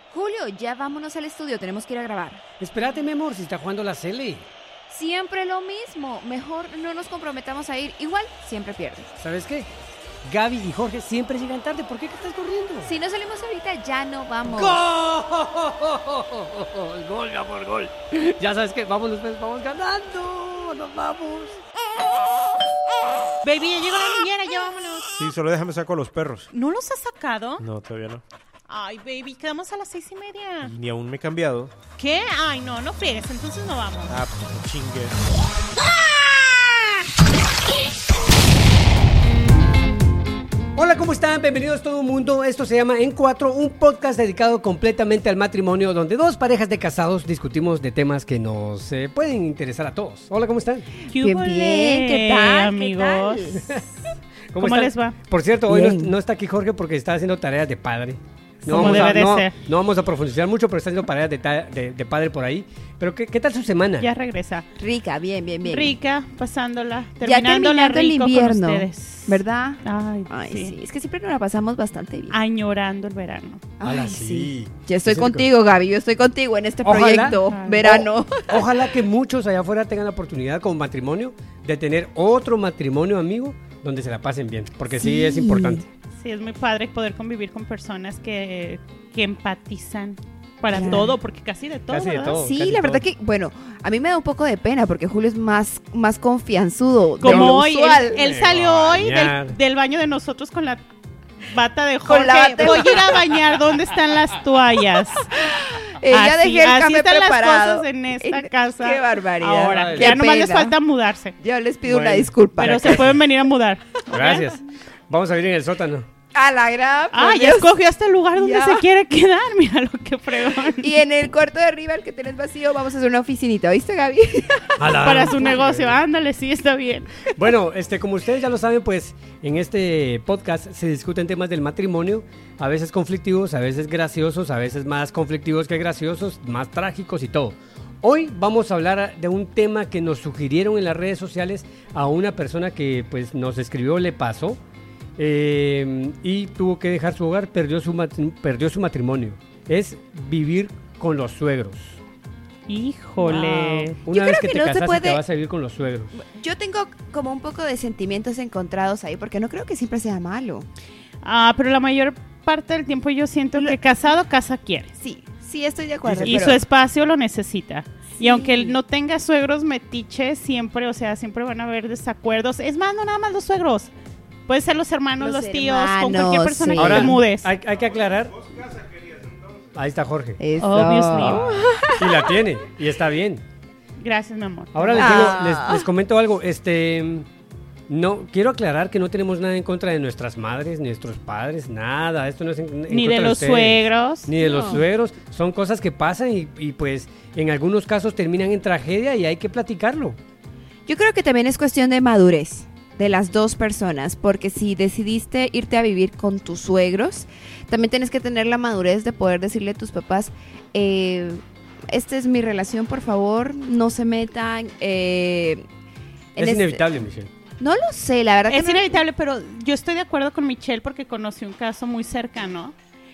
Julio, ya vámonos al estudio, tenemos que ir a grabar. Espérate, mi amor, si está jugando la Cele. Siempre lo mismo, mejor no nos comprometamos a ir, igual siempre pierdes. ¿Sabes qué? Gaby y Jorge siempre llegan tarde, ¿por qué estás corriendo? Si no salimos ahorita, ya no vamos. ¡Gol! ¡Gol, mi amor, gol! Ya sabes que vamos ganando, nos vamos. Baby, ya llegó la niñera, ya vámonos. Sí, solo déjame sacar los perros. ¿No los has sacado? No, todavía no. Ay, baby, quedamos a las 6:30. Y ni aún me he cambiado. ¿Qué? Ay, no friegues, entonces no vamos. Ah, pues chingue. Hola, ¿cómo están? Bienvenidos todo el mundo. Esto se llama En Cuatro, un podcast dedicado completamente al matrimonio, donde dos parejas de casados discutimos de temas que nos pueden interesar a todos. Hola, ¿cómo están? Bien, ¿qué tal, amigos? ¿qué tal? ¿Cómo están? les va? Por cierto, hoy no está aquí Jorge porque está haciendo tareas de padre. Como debe de ser. No vamos a profundizar mucho, pero está haciendo tareas de padre por ahí. Pero ¿qué tal su semana? Ya regresa. Rica, bien. Rica, pasándola, Ya terminándola terminando el rico invierno, con ustedes. ¿verdad? Ay, Sí, es que siempre nos la pasamos bastante bien. Añorando el verano. Ala, Ay, sí. Yo estoy Sí, contigo, Gaby, yo estoy contigo en este Ojalá. proyecto, verano. Ojalá que muchos allá afuera tengan la oportunidad como matrimonio de tener otro matrimonio amigo donde se la pasen bien, porque sí es importante. Sí, es muy padre poder convivir con personas que empatizan para Claro. todo, porque casi de todo, Casi de ¿verdad? todo. Sí, casi la verdad todo. que, bueno, a mí me da un poco de pena porque Julio es más confianzudo de Como lo hoy, usual. él Me salió va a hoy bañar. del baño de nosotros con la bata de Con Jorge. la bata de Voy a ir a bañar, ¿dónde están las toallas? Ya dejé el así cambio están preparado. las cosas en esta casa. Qué barbaridad. Ahora, Ay, ya qué nomás les pena. falta mudarse, Yo les pido una Bueno, disculpa. pero se pueden venir a mudar. Gracias. Vamos a vivir en el sótano. A la gran. Ah, por ya Dios. escogió hasta el lugar donde Ya. se quiere quedar. Mira lo que fregón. Y en el cuarto de arriba, el que tenés vacío, vamos a hacer una oficinita, ¿viste, Gaby? Para su negocio. Ándale, sí, está bien. Bueno, como ustedes ya lo saben, pues en este podcast se discuten temas del matrimonio, a veces conflictivos, a veces graciosos, a veces más conflictivos que graciosos, más trágicos y todo. Hoy vamos a hablar de un tema que nos sugirieron en las redes sociales a una persona que pues nos escribió, le pasó y tuvo que dejar su hogar, perdió su matrimonio. Es vivir con los suegros. Híjole. Una Yo vez creo que que te no se casaste puede- te vas a vivir con los suegros. Yo tengo como un poco de sentimientos encontrados ahí, porque no creo que siempre sea malo. Pero la mayor parte del tiempo yo siento que casado, casa quiere. Sí, estoy de acuerdo. Y pero- su espacio lo necesita. Sí. Y aunque él no tenga suegros metiches, siempre van a haber desacuerdos. Es más, no nada más los suegros. Pueden ser los hermanos, Los los tíos, con cualquier hermanos, persona sí. que Ahora, te mudes. hay que aclarar. Ahí está Jorge. Eso. Obviously. Y la tiene. Y está bien. Gracias, mi amor. Ahora Ah. les comento algo. No, quiero aclarar que no tenemos nada en contra de nuestras madres, nuestros padres, nada. Esto no es en Ni contra de los ustedes, suegros. ni de los No. suegros. Son cosas que pasan y pues en algunos casos terminan en tragedia y hay que platicarlo. Yo creo que también es cuestión de madurez de las dos personas, porque si decidiste irte a vivir con tus suegros, también tienes que tener la madurez de poder decirle a tus papás, esta es mi relación, por favor, no se metan. Es inevitable, Michelle. No lo sé, la verdad Es que no- inevitable, pero yo estoy de acuerdo con Michelle porque conocí un caso muy cercano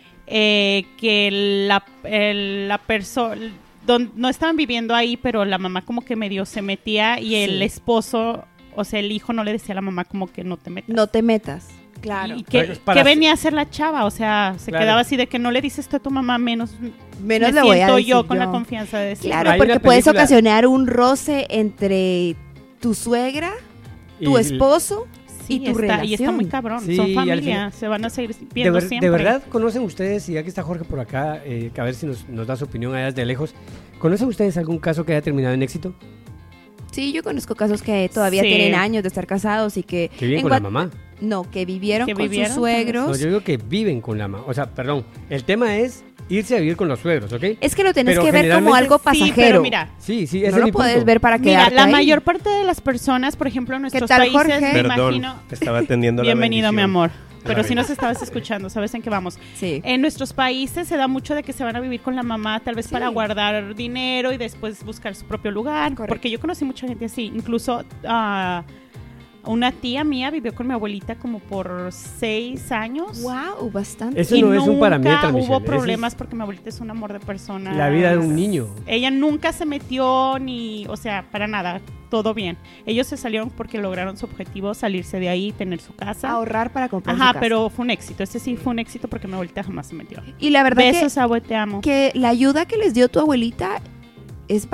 que la persona no estaban viviendo ahí, pero la mamá como que medio se metía y el Sí. esposo, o sea, el hijo no le decía a la mamá como que no te metas. no te metas. Claro. ¿Y Pero qué, es para qué venía a hacer la chava? O sea, se Claro. quedaba así de que no le dices esto a tu mamá, menos Menos me le voy a siento decir yo con la yo. confianza de decir. Claro, Hay porque una puedes película- ocasionar un roce entre tu suegra, tu Y- esposo Sí, y tu relación. y está muy cabrón. Sí, Son y al familia, final- se van a seguir ¿De, viendo siempre. de verdad conocen ustedes, y aquí está Jorge por acá, que a ver si nos da su opinión allá desde lejos, ¿conocen ustedes algún caso que haya terminado en éxito? Sí, yo conozco casos que todavía Sí. tienen años de estar casados y que... Que viven en con la Guat- mamá. No, que vivieron Que con vivieron sus con suegros. No, yo digo que viven con la mamá. O sea, perdón, el tema es irse a vivir con los suegros, ¿ok? Es que lo tenés Pero que ver como generalmente- algo Sí, pasajero. pero mira, Sí, ese no es lo mi puedes punto. ver para mira, quedarte la ahí. mayor parte de las personas, por ejemplo, en nuestros tal, países, Jorge? me Perdón, imagino... estaba atendiendo la Bienvenido, mi bendición. amor. Pero si bendición. nos estabas escuchando, sabes en qué vamos. Sí. En nuestros países se da mucho de que se van a vivir con la mamá, tal vez Sí. para guardar dinero y después buscar su propio lugar. Correcto. Porque yo conocí mucha gente así, incluso Una tía mía vivió con mi abuelita como por 6 años. Wow, bastante. Eso Y no es un nunca parámetro, Michelle. hubo Ese problemas es porque mi abuelita es un amor de persona. la vida de un niño. Ella nunca se metió ni, o sea, para nada, todo bien. Ellos se salieron porque lograron su objetivo, salirse de ahí, tener su casa. Ahorrar para comprar su Ajá, casa. pero fue un éxito. Este sí fue un éxito porque mi abuelita jamás se metió. Y la verdad Besos, abue, te amo. que la ayuda que les dio tu abuelita es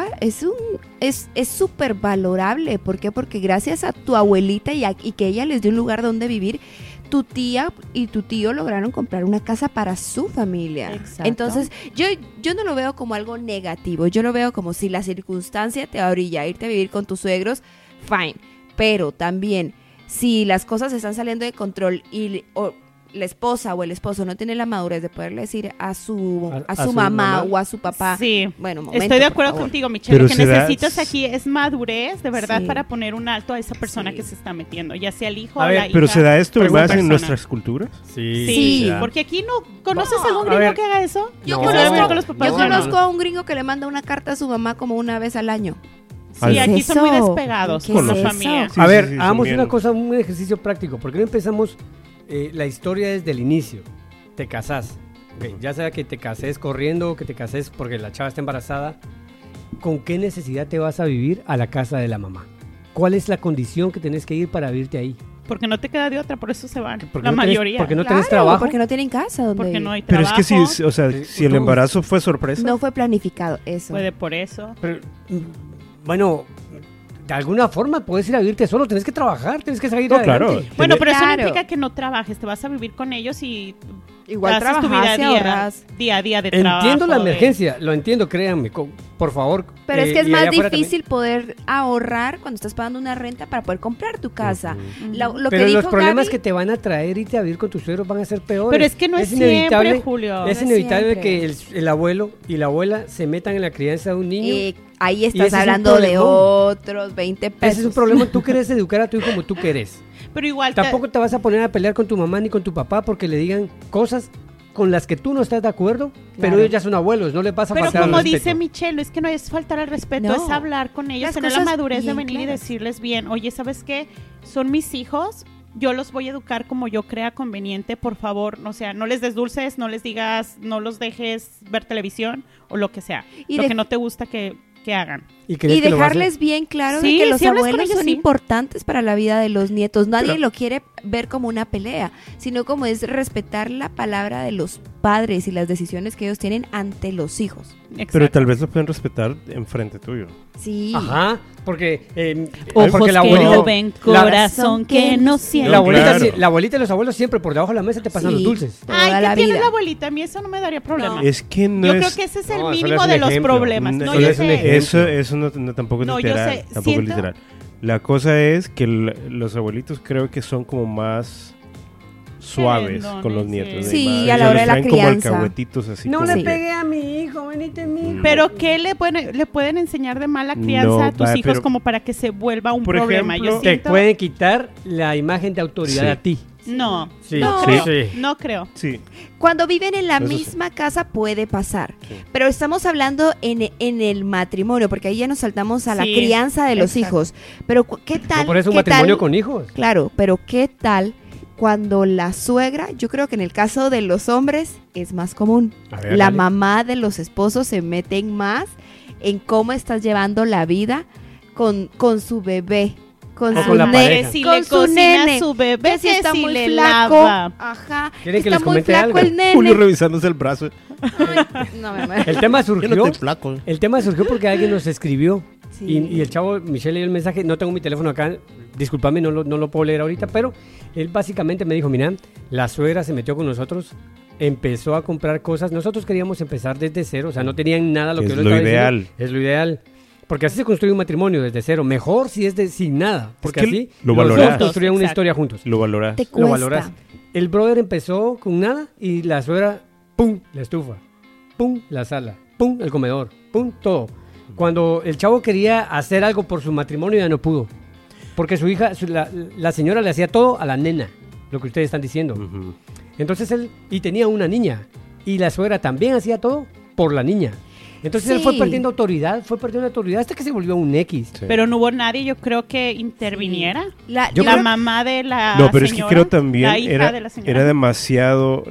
súper valorable. ¿Por qué? Porque gracias a tu abuelita y que ella les dio un lugar donde vivir, tu tía y tu tío lograron comprar una casa para su familia. Exacto. Entonces, yo no lo veo como algo negativo. Yo lo veo como si la circunstancia te orilla a irte a vivir con tus suegros, fine. Pero también, si las cosas están saliendo de control y la esposa o el esposo no tiene la madurez de poderle decir a su mamá o a su papá, Sí, bueno, momento, estoy de por acuerdo favor. contigo, Michelle. Pero Lo que se da- necesitas aquí es madurez, de verdad, Sí. para poner un alto a esa persona Sí. que se está metiendo, ya sea el hijo A o ver, la hija. Pero se da esto Pero más persona. en nuestras culturas. Sí, Sí, se da. porque aquí no conoces No, algún a gringo ver. que haga eso. Yo No. conozco, con los papás, yo no. conozco a un gringo que le manda una carta a su mamá como una vez al año. Sí, ¿Qué es aquí son muy eso? despegados ¿Qué con es la eso? familia. Sí, A ver, son hagamos bien- una cosa, un ejercicio práctico. ¿Por qué no empezamos la historia desde el inicio? Te casás. Ok, ya sea que te cases corriendo o que te cases porque la chava está embarazada. ¿Con qué necesidad te vas a vivir a la casa de la mamá? ¿Cuál es la condición que tenés que ir para vivirte ahí? Porque no te queda de otra, por eso se van. Porque La no tenés- mayoría. porque no Claro, tenés trabajo. porque no tienen casa donde Porque no hay Pero trabajo. es que si, o sea, Sí, si el tú- embarazo fue sorpresa. no fue planificado eso. Puede por eso. Pero, bueno, de alguna forma puedes ir a vivirte solo. Tenés que trabajar, tienes que salir No, adelante. claro. Bueno, pero eso no Claro. implica que no trabajes. Te vas a vivir con ellos y Igual haces tu trabajas y vida ahorras. día a día de trabajo. Entiendo la de- emergencia, lo entiendo, créanme, por favor. Pero es que es y más allá afuera difícil poder ahorrar cuando estás pagando una renta para poder comprar tu casa. Ujú. Lo Pero que los dijo problemas Gaby, que te van a traer irte a vivir con tus suegros van a ser peores. Pero es que no es inevitable, siempre, Julio. Es No es inevitable siempre. que el abuelo y la abuela se metan en la crianza de un niño. ahí ese estás es un hablando de problemón. otros 20 pesos. Ese es un problema. Tú quieres educar a tu hijo como tú quieres. Pero igual Tampoco te vas a poner a pelear con tu mamá ni con tu papá porque le digan cosas con las que tú no estás de acuerdo, pero Claro. ellos ya son abuelos, no les vas a Pero faltar al como respeto. dice Michelle, es que no es faltar al respeto, No. es hablar con ellos, Las tener la cosas madurez de bien venir y claras. decirles bien, oye, ¿sabes qué? Son mis hijos, yo los voy a educar como yo crea conveniente, por favor, o sea, no les des dulces, no les digas, no los dejes ver televisión o lo que sea, Y lo de- que no te gusta que hagan. crees Y que lo va a hacer. dejarles bien claro Sí, de que los si hablas con abuelos ellos, son sí. importantes para la vida de los nietos. Nadie Pero- lo quiere ver como una pelea, sino como es respetar la palabra de los padres y las decisiones que ellos tienen ante los hijos. Pero Exacto. tal vez lo pueden respetar enfrente tuyo. Sí. Ajá, porque Ojos porque la que abuelita, no ven, la- corazón que no siente. la abuelita, Claro. la abuelita y los abuelos siempre por debajo de la mesa te pasan Sí. los dulces. Toda Ay, la ¿qué tiene vida. la abuelita? A mí eso no me daría problema. No. Es que no Yo es... creo que ese es el No, solo mínimo es un de los ejemplo. problemas. No, solo yo es un sé. ejemplo. Eso no tampoco es No, yo literal. sé, Tampoco siento- es literal. La cosa es que los abuelitos creo que son como más suaves Querendones, con los sí. nietos. Sí, más- a la o sea, hora de les la traen como crianza. alcahuetitos así No como le Sí. pegué a mi hijo, venite mi hijo. Pero ¿qué le pueden enseñar de mala crianza No, a tus va, hijos pero- como para que se vuelva un por problema? ejemplo, Yo te siento... pueden quitar la imagen de autoridad Sí. a ti. No, Sí, no sí, creo. sí. No creo. Sí. Cuando viven en la Eso sí. misma casa puede pasar, Sí. pero estamos hablando en el matrimonio, porque ahí ya nos saltamos a la Sí, crianza de los exacto. hijos. Pero ¿qué tal? No por eso un qué matrimonio tal- con hijos. Claro, pero ¿qué tal cuando la suegra, yo creo que en el caso de los hombres es más común, A ver, la dale. mamá de los esposos se meten más en cómo estás llevando la vida con su bebé, con O su con la ne- pareja. Que si con le su cocina nene. a su bebé, Que si que está si muy le flaco, lava. ajá, ¿Quieren que está les muy comente flaco algo? el nene. Julio revisándose el brazo. No, mi amor. El tema surgió. flaco. El tema surgió porque alguien nos escribió. Sí. Y el chavo, Michelle leyó el mensaje, no tengo mi teléfono acá, discúlpame, no lo puedo leer ahorita, pero él básicamente me dijo, mira, la suegra se metió con nosotros, empezó a comprar cosas, nosotros queríamos empezar desde cero, o sea, no tenían nada lo que Es yo le lo estaba ideal. diciendo. Es lo ideal. Porque así se construye un matrimonio desde cero, mejor si es sin nada, porque que así lo los dos valorás. construyen una Exacto. historia juntos. Lo valoras. Te Lo cuesta. valoras. El brother empezó con nada y la suegra, pum, la estufa, pum, la sala, pum, el comedor, pum, todo. Cuando el chavo quería hacer algo por su matrimonio ya no pudo. Porque su hija, la señora le hacía todo a la nena, lo que ustedes están diciendo. Entonces él, y tenía una niña, y la suegra también hacía todo por la niña. Entonces él Sí. fue perdiendo autoridad hasta que se volvió un X. Sí. Pero no hubo nadie, yo creo, que interviniera. Yo La creo- mamá de la No, pero es que señora, creo también la hija de la era señora. demasiado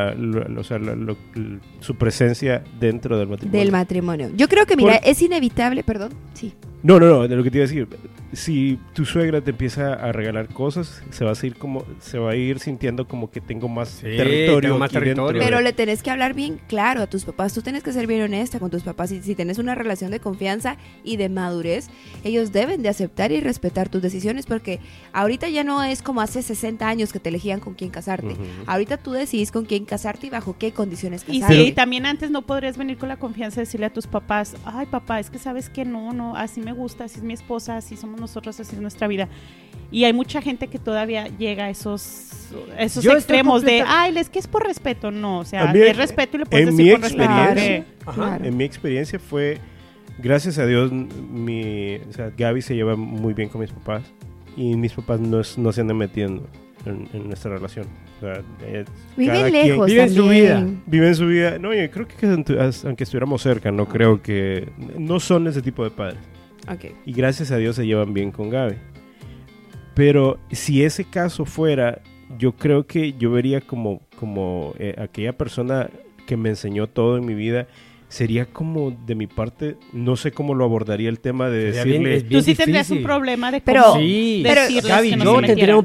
su presencia dentro del matrimonio. Del matrimonio. Yo creo que, mira, es inevitable, perdón. Sí. No, de lo que te iba a decir. Si tu suegra te empieza a regalar cosas, se va a ir sintiendo como que tengo más Sí, territorio tengo más aquí dentro. territorio. Pero le tenés que hablar bien claro a tus papás. Tú tienes que ser bien honesta con tus papás. Y si tienes una relación de confianza y de madurez, ellos deben de aceptar y respetar tus decisiones, porque ahorita ya no es como hace 60 años que te elegían con quién casarte. Ujú. Ahorita tú decidís con quién casarte y bajo qué condiciones Y casarte. sí, también antes no podrías venir con la confianza de decirle a tus papás, ay papá, es que sabes que no, así me gusta, así es mi esposa, así somos nosotros, así es nuestra vida. Y hay mucha gente que todavía llega a esos Yo estoy extremos de, completa- ay, es que es por respeto. No, o sea, A mí, es respeto y le puedes en decir mi con respeto. experiencia- que- Claro. En mi experiencia fue, gracias a Dios, Gaby se lleva muy bien con mis papás y mis papás no se andan metiendo en nuestra relación. O sea, cada Viven quien lejos vive en su también. vive en su vida. No, yo creo que aunque estuviéramos cerca, no creo que... No son ese tipo de padres. Ok. Y gracias a Dios se llevan bien con Gaby. Pero si ese caso fuera, yo creo que yo vería como aquella persona que me enseñó todo en mi vida, sería como de mi parte, no sé cómo lo abordaría el tema de Sería bien- decirle... es bien Tú sí tendrías difícil. un problema de Pero- cómo Sí, Pero- decirles Gaby, que no yo se tendría metieran. un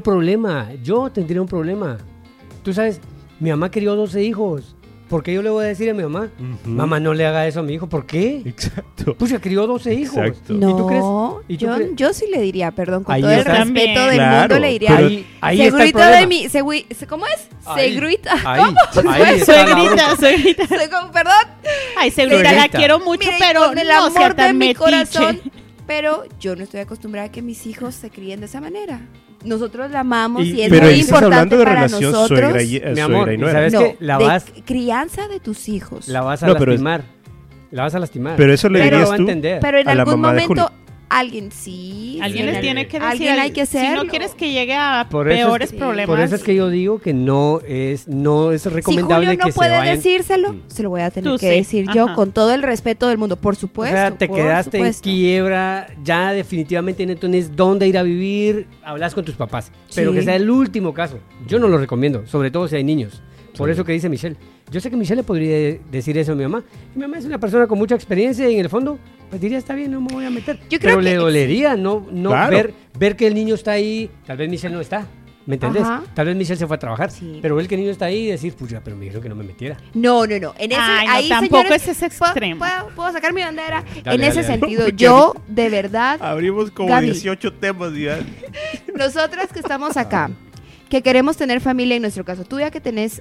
problema. Tú sabes, mi mamá crió 12 hijos. ¿Por qué yo le voy a decir a mi mamá? Ujú. Mamá, no le haga eso a mi hijo. ¿Por qué? Exacto. Pues se crió 12 hijos. Exacto. No, ¿Y tú crees? ¿Y tú crees? yo sí le diría, perdón, con Ahí todo el está. respeto También. del Claro, mundo, le diría, pero- Ahí está el segurita problema. de mi, ¿cómo es? Ahí, Segurita. ahí está la bronca. Suegrita. Perdón. Ay, Segrita, la Suegrita. quiero mucho, Miren, pero con el no sea amor de tan mi metiche. corazón, pero yo no estoy acostumbrada a que mis hijos se críen de esa manera. Nosotros la amamos y, es pero muy ahí estás importante hablando de para relación nosotros. suegra y Mi amor, nuera. ¿sabes No, qué? La de vas crianza de tus hijos. a No, pero lastimar. La vas a lastimar. Pero eso le Ella no dirías va a tú entender. Pero en a la algún mamá de momento Julio. alguien sí. Alguien sí, les tiene que decir. Alguien hay que Si hacerlo. no quieres que llegue a Por eso es peores que- problemas. Por eso es que yo digo que no es Si recomendable Julio no que se puede vayan. decírselo, se lo voy a tener Tú que sí, decir yo ajá. con todo el respeto del mundo, por O supuesto. sea, te por quedaste en supuesto. quiebra, ya definitivamente no tienes dónde ir a vivir, hablas con tus papás. Pero Sí. que sea el último caso. Yo no lo recomiendo, sobre todo si hay niños. Por Sí. eso que dice Michelle. Yo sé que Michelle le podría decir eso a mi mamá. Y mi mamá es una persona con mucha experiencia y en el fondo, pues diría, está bien, no me voy a meter. Yo creo Pero le que- dolería no Claro. ver que el niño está ahí. Tal vez Michelle no está. ¿Me entendés? Ajá. Tal vez Michelle se fue a trabajar. Sí. Pero ver que el niño está ahí y decir, pucha, pero me dijeron que no me metiera. No. En ese, Ay, no, ahí, tampoco señores, es ese extremo. ¿puedo sacar mi bandera? Dale, en ese dale, dale. sentido, Porque yo, de verdad, Abrimos como Gaby. 18 temas ya. nosotras que estamos acá, que queremos tener familia, en nuestro caso, tú ya que tenés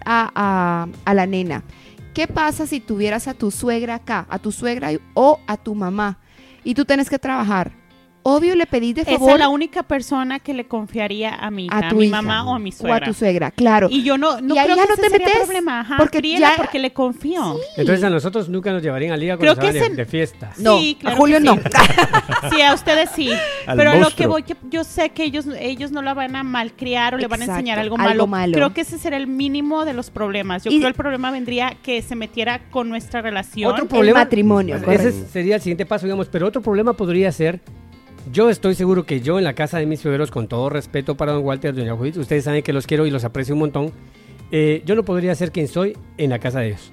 a la nena, ¿qué pasa si tuvieras a tu suegra acá, a tu suegra o a tu mamá, y tú tienes que trabajar? Obvio, le pedís de Esa favor es la única persona que le confiaría a mi hija, a a tu mi hija mamá o a mi o a suegra. tu suegra, claro. Y yo no Y ahí creo ya que no ese te sería metes, problema. Ajá, porque críela ya- porque le confío. Entonces a nosotros nunca nos llevarían a liga Creo cuando que se van ese- de fiesta. No, Sí, claro a Julio que no. sí. Sí, a ustedes sí. Al Pero a lo que monstruo. voy, que yo sé que ellos no la van a malcriar o le van a Exacto, enseñar algo algo malo. malo. Creo que ese será el mínimo de los problemas. Yo Y- creo el problema vendría que se metiera con nuestra relación. Otro El problema, matrimonio, ese correcto. sería el siguiente paso, digamos, pero otro problema podría ser, yo estoy seguro que yo en la casa de mis suegros, con todo respeto para don Walter, doña Judith, ustedes saben que los quiero y los aprecio un montón, yo no podría ser quien soy en la casa de ellos.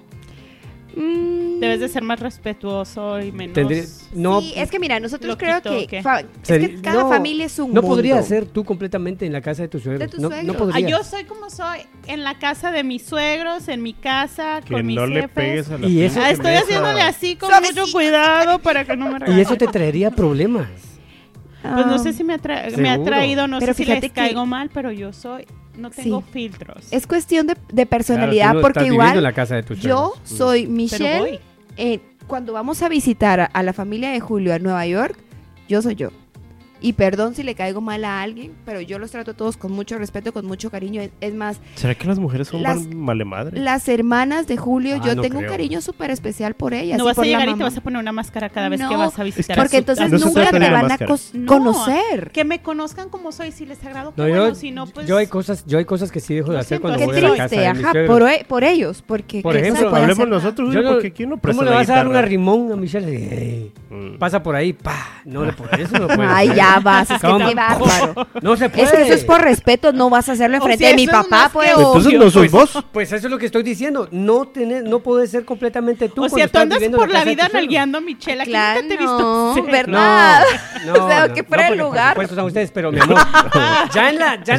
Debes de ser más respetuoso y menos... Tendría- no, Sí, es que mira, nosotros Loquito, creo que, ¿qué? es sería- que cada no, familia es un no mundo. podría ser tú completamente en la casa de tus suegros. De tus no, suegros. no Ah, podría. yo soy como soy en la casa de mis suegros, en mi casa, Que con mis no le jefes. pegues a la Y eso- pinche Estoy mesa. haciéndole así con Suavecito. mucho cuidado para que no me Y regañen. eso te traería problemas. Pues no sé Ah, si me ha Seguro. traído, no Pero sé si fíjate les que- caigo mal, pero yo no tengo Sí. filtros. Es cuestión de personalidad, Claro, tú no porque estás viviendo en igual la casa de tus yo suegros. soy Pero Michelle. voy. Cuando vamos a visitar a la familia de Julio a Nueva York, yo soy yo. Y perdón si le caigo mal a alguien, pero yo los trato a todos con mucho respeto, con mucho cariño. Es más, ¿Será que las mujeres son malemadres? las hermanas de Julio, yo no tengo un creo. cariño súper especial por ellas. No y vas a por la llegar y te mamá. vas a poner una máscara cada vez No, que vas a visitar. Porque a entonces no se nunca trata te de la van a máscara. No, conocer. Que me conozcan como soy, si les agrado, qué No, bueno, si no, pues... yo hay cosas que sí dejo de Lo hacer siento, cuando Qué voy a la casa triste, de mis ajá, suegros. por ellos, porque Por ¿qué se ejemplo, puede hablemos hacer? nosotros, Yo no- porque ¿quién no presta ¿Cómo le la vas a dar guitarra? una rimón a Michelle? Pasa por ahí, pa. No le puedes, eso no puede Ay, ser. ya vas, es que ¿Cómo? qué bárbaro. No se puede. Es que eso es por respeto, no vas a hacerlo O enfrente sea, de mi eso es papá, más pues. que Entonces obvio, no soy vos. Pues eso es lo que estoy diciendo. No puedes ser completamente tú. O cuando sea, tú estás andas viviendo en por la casa de vida tus suegros. nalgueando a Michelle. Aquí Claro, nunca te he visto. no, hacer. ¿verdad? No, O sea, que fuera el porque lugar. Por supuesto son ustedes, pero mi amor, ya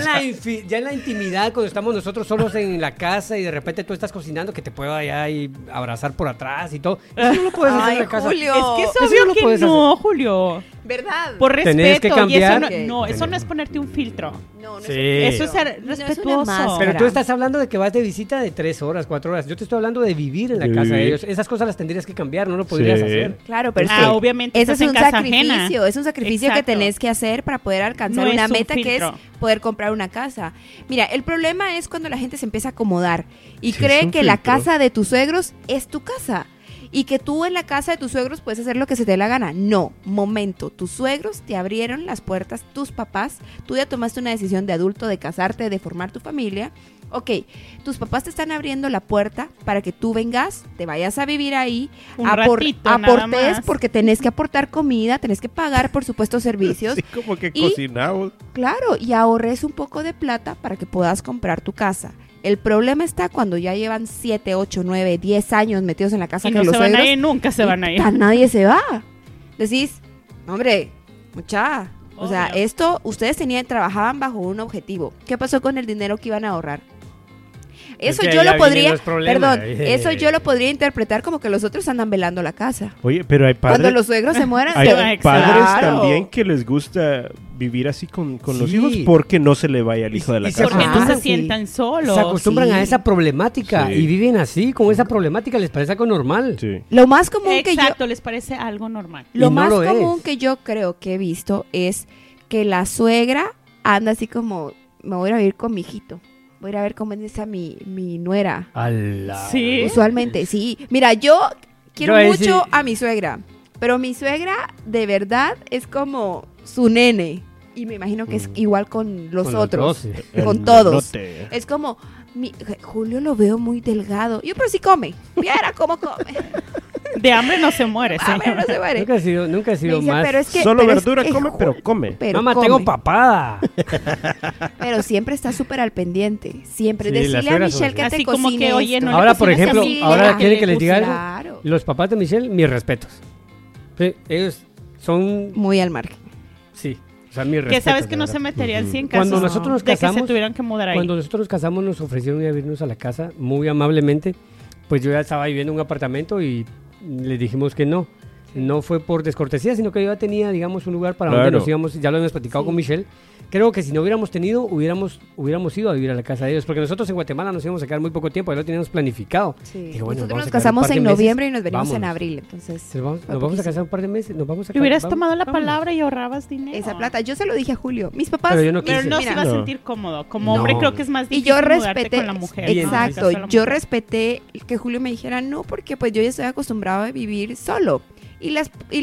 en la intimidad, cuando estamos nosotros solos en la casa y de repente tú estás cocinando, que te puedo allá y abrazar por atrás y todo. Eso no lo puedes hacer Ay, en la casa. Julio. Es que es Eso obvio no lo que puedes no, Julio. ¿Verdad? Por Tenés respeto. que cambiar. Y eso no es ponerte un filtro. No, no Sí. Eso es ser No es una respetuoso. máscara. Pero tú estás hablando de que vas de visita de 3 horas, 4 horas. Yo te estoy hablando de vivir en la De casa de vivir. ellos. Esas cosas las tendrías que cambiar, no lo podrías Sí. hacer. Claro, pero es Ah, que obviamente ese estás es en un casa sacrificio, ajena. es un sacrificio que Exacto. tenés que hacer para poder alcanzar No una es un meta que es filtro. poder comprar una casa. Mira, el problema es cuando la gente se empieza a acomodar y Sí, cree es un que la filtro. casa de tus suegros es tu casa. Y que tú en la casa de tus suegros puedes hacer lo que se te dé la gana. No, momento. Tus suegros te abrieron las puertas, tus papás. Tú ya tomaste una decisión de adulto, de casarte, de formar tu familia. Ok, tus papás te están abriendo la puerta para que tú vengas, te vayas a vivir ahí, Un ratito, nada aportes, más. porque tenés que aportar comida, tenés que pagar, por supuesto, servicios. Sí, como que Y- cocinamos. Claro, y ahorres un poco de plata para que puedas comprar tu casa. El problema está cuando ya llevan 7, 8, 9, 10 años metidos en la casa Y que no los se van a suegros, ir, nunca se y van a ir. nadie se va. Decís, hombre, mucha. O sea, Obvio. esto, ustedes trabajaban bajo un objetivo. ¿Qué pasó con el dinero que iban a ahorrar? Eso Es que yo ahí lo ya vienen podría, los problemas. perdón, eso yo lo podría interpretar como que los otros andan velando la casa. Oye, pero hay Cuando padres, los suegros se mueran, hay se Exacto. padres Claro. también que les gusta vivir así con los Sí. hijos porque no se le vaya el hijo de la y se casa. Porque no Ah, se sí. sientan solos. Se acostumbran sí. a esa problemática Sí. y viven así, con esa problemática, les parece algo normal. Sí. Lo más común que yo, Exacto, les parece algo normal. lo Y no más lo común es. que yo creo que he visto es que la suegra anda así como, me voy a ir a vivir con mi hijito. Voy a ir a ver cómo es mi nuera. Sí. Usualmente, sí. Mira, yo quiero Yo ahí mucho sí. a mi suegra, pero mi suegra de verdad es como su nene. Y me imagino que es igual con los Con los otros. 12. Con El todos. note. Es como, Julio lo veo muy delgado. Yo, pero sí come. Viera cómo come. De hambre no se muere, A ver, no señor. se muere. Nunca he Me sido dice, más. pero es que, Solo pero es verdura que come, pero come. pero Mamá, come. tengo papada. Pero siempre está súper al pendiente. Siempre. Sí, las Decirle a suegras son Michelle que así. te Así como cocine que, oye, esto. no le Ahora, por cocinas ejemplo, así, ahora deja quieren que le les diga algo. Claro. Los papás de Michelle, mis respetos. Sí, ellos son, Muy al margen. sí, o sea, mis Que respetos. sabes que de no verdad. se meterían Ujú. 100 casos Cuando nosotros nos de que se casamos, tuvieran que mudar ahí. Cuando nosotros nos casamos nos ofrecieron ir a vivirnos a la casa muy amablemente, pues yo ya estaba viviendo en un apartamento y les dijimos que no. No fue por descortesía, sino que yo ya tenía, digamos, un lugar para donde Claro. nos íbamos, ya lo hemos platicado Sí. con Michelle. Creo que si no hubiéramos tenido, hubiéramos ido a vivir a la casa de ellos, porque nosotros en Guatemala nos íbamos a quedar muy poco tiempo, ya lo teníamos planificado. Sí. Digo, bueno, Nosotros vamos nos a quedar un casamos par de en meses, noviembre y nos venimos en vámonos. abril. Entonces, Nos vamos a poquísimo. casar un par de meses, nos vamos a Te hubieras casar, tomado la vámonos. palabra y ahorrabas dinero. esa plata, yo se lo dije a Julio. Mis papás. Pero yo no Pero quise. no Mira, se iba a No. sentir cómodo. Como No. hombre creo que es más Y difícil yo mudarte respeté, con la mujer. exacto, ¿no? Con la yo mujer. respeté que Julio me dijera no, porque pues yo ya estoy acostumbrado a vivir solo. Y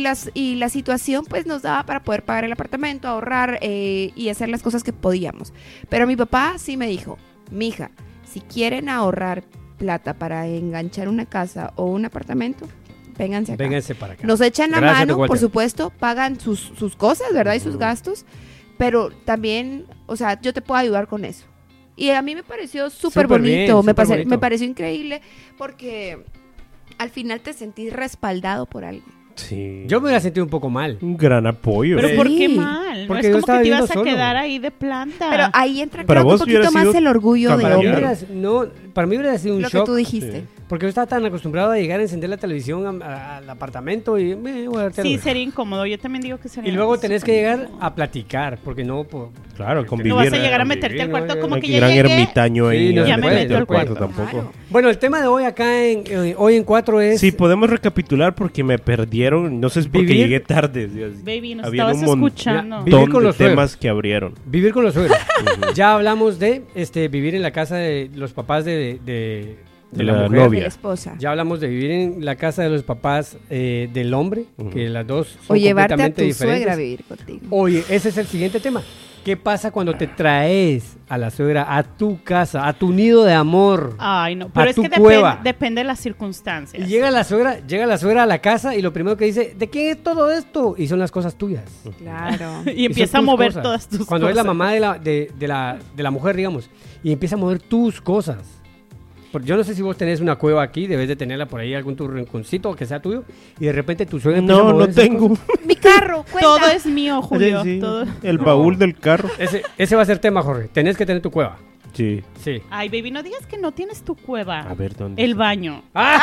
la situación pues nos daba para poder pagar el apartamento, ahorrar y hacer las cosas que podíamos. Pero mi papá sí me dijo, mija, si quieren ahorrar plata para enganchar una casa o un apartamento, vénganse acá. Vénganse para acá. Nos echan la Gracias, mano, don Walter. por supuesto, pagan sus cosas, ¿verdad? Y sus gastos, pero también, o sea, yo te puedo ayudar con eso. Y a mí me pareció súper Súper bien, bonito, súper bonito. me pareció increíble, porque al final te sentís respaldado por algo. Sí. Yo me hubiera sentido un poco mal. Un gran apoyo. Pero Sí. ¿por qué mal? No Porque es yo como estaba que te ibas viviendo a solo. quedar ahí de planta. Pero ahí entra Para creo que un vos hubiera poquito más sido el orgullo de Para mí, Cambiar. hombre, para mí hubiera sido un lo que shock. tú dijiste. Sí. Porque yo estaba tan acostumbrado a llegar a encender la televisión al apartamento y me voy a ver Sí, tele. sería incómodo. Yo también digo que sería Y luego tenés que súper llegar incómodo. a platicar, porque no... Claro, convivir. No vas a llegar a convivir, meterte al no, cuarto no, como No, que qué ya gran llegué. ermitaño ahí. Sí, no a se puede, meterte al no cuarto puede. tampoco. Claro. Bueno, el tema de hoy acá hoy en 4 es... Sí, podemos recapitular porque me perdieron. No sé si porque Vivir- llegué tarde. Sí, Baby, nos Había estabas un escuchando. Vivir montón con de los suegros. temas que abrieron. Vivir con los suegros. Ya hablamos de vivir en la casa de los papás de De la la mujer. De novia. la esposa. Ya hablamos de vivir en la casa de los papás del hombre, Ujú. que las dos O son llevarte a completamente tu diferentes. suegra a vivir contigo. Oye, ese es el siguiente tema. ¿Qué pasa cuando te traes a la suegra a tu casa, a tu nido de amor? Ay, no, pero A es tu que cueva. depende de las Y circunstancias. llega la suegra a la casa y lo primero que dice, ¿de qué es todo esto? Y son las cosas tuyas. Claro. Y empieza a son tus mover cosas. todas tus Cuando cosas. es la mamá de la mujer, digamos, y empieza a mover tus cosas. Porque yo no sé si vos tenés una cueva aquí, debes de tenerla por ahí, algún tu rinconcito que sea tuyo, y de repente tu suegra empieza a No, mover no esas tengo. cosas. Mi carro, cuenta. Todo es mío, Julio. Sí, sí. Todo. El baúl del carro. Ese va a ser tema, Jorge. Tenés que tener tu cueva. Sí. Sí. Ay, baby, no digas que no tienes tu cueva. A ver, ¿dónde? El baño.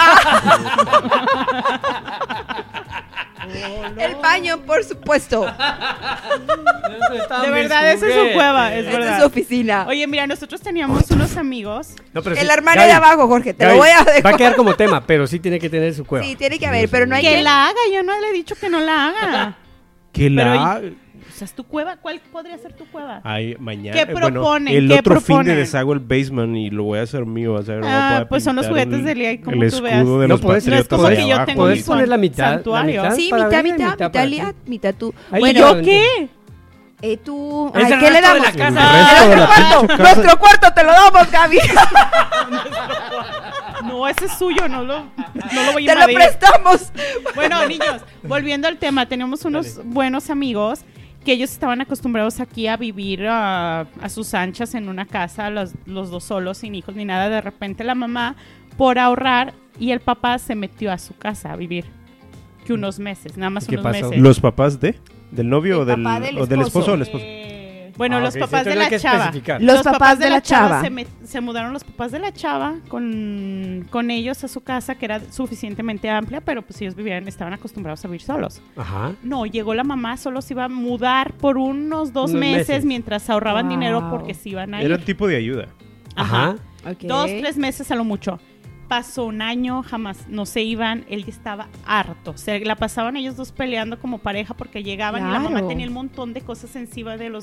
El baño, por supuesto. De verdad, esa es su cueva, es Esta verdad. es su oficina. Oye, mira, nosotros teníamos unos amigos. No, pero El sí, armario Gaby, de abajo, Jorge, te Gaby, lo voy a Va a dejar. quedar como tema, pero sí tiene que tener su cueva. Sí, tiene que haber, pero no hay Que que... la haga, yo no le he dicho que no la haga. Que Pero la... O sea, es tu cueva. ¿Cuál podría ser tu cueva? Ay, mañana. ¿Qué proponen? El ¿Qué otro fin proponen? de deshago el basement y lo voy a hacer mío. O sea, no Ah, voy a pues son los pintar juguetes de Lía, y como el tú escudo veas. de No los puedes- No es patriotas como ahí que yo abajo. tengo Puedes un poner la mitad. santuario. La mitad Sí, para mitad, Gaby y mitad, mitad mitad, para Lía, ti. mitad tú. Ahí ¿Y ya yo lo qué? Tú... Es Ay, el ¿qué le resto de damos? la El casa. resto de la Nuestro cuarto, pinche casa. nuestro cuarto te lo damos, Gaby. No, ese es suyo, no lo voy a Te lo invadir. prestamos. Bueno, niños, volviendo al tema, teníamos unos buenos amigos que ellos estaban acostumbrados aquí a vivir a sus anchas en una casa, los dos solos, sin hijos ni nada. De repente la mamá, por ahorrar, y el papá se metió a su casa a vivir. Que unos meses, nada más ¿Qué unos pasó? meses. ¿Los papás del novio El papá del o del esposo esposo. o del esposo? Bueno, Ah, los ok, papás sí, de tenés la que chava. especificar. Los papás de la chava. Se mudaron los papás de la chava con ellos a su casa, que era suficientemente amplia, pero pues ellos estaban acostumbrados a vivir solos. Ajá. No, llegó la mamá, solo se iba a mudar por unos Unos meses meses. mientras ahorraban Wow. dinero porque se iban a ir. Era un tipo de ayuda. Ajá. Ok. 2-3 meses a lo mucho. Pasó un año, jamás no se iban, él ya estaba harto. Se la pasaban ellos dos peleando como pareja porque llegaban y la mamá Claro. tenía un montón de cosas encima de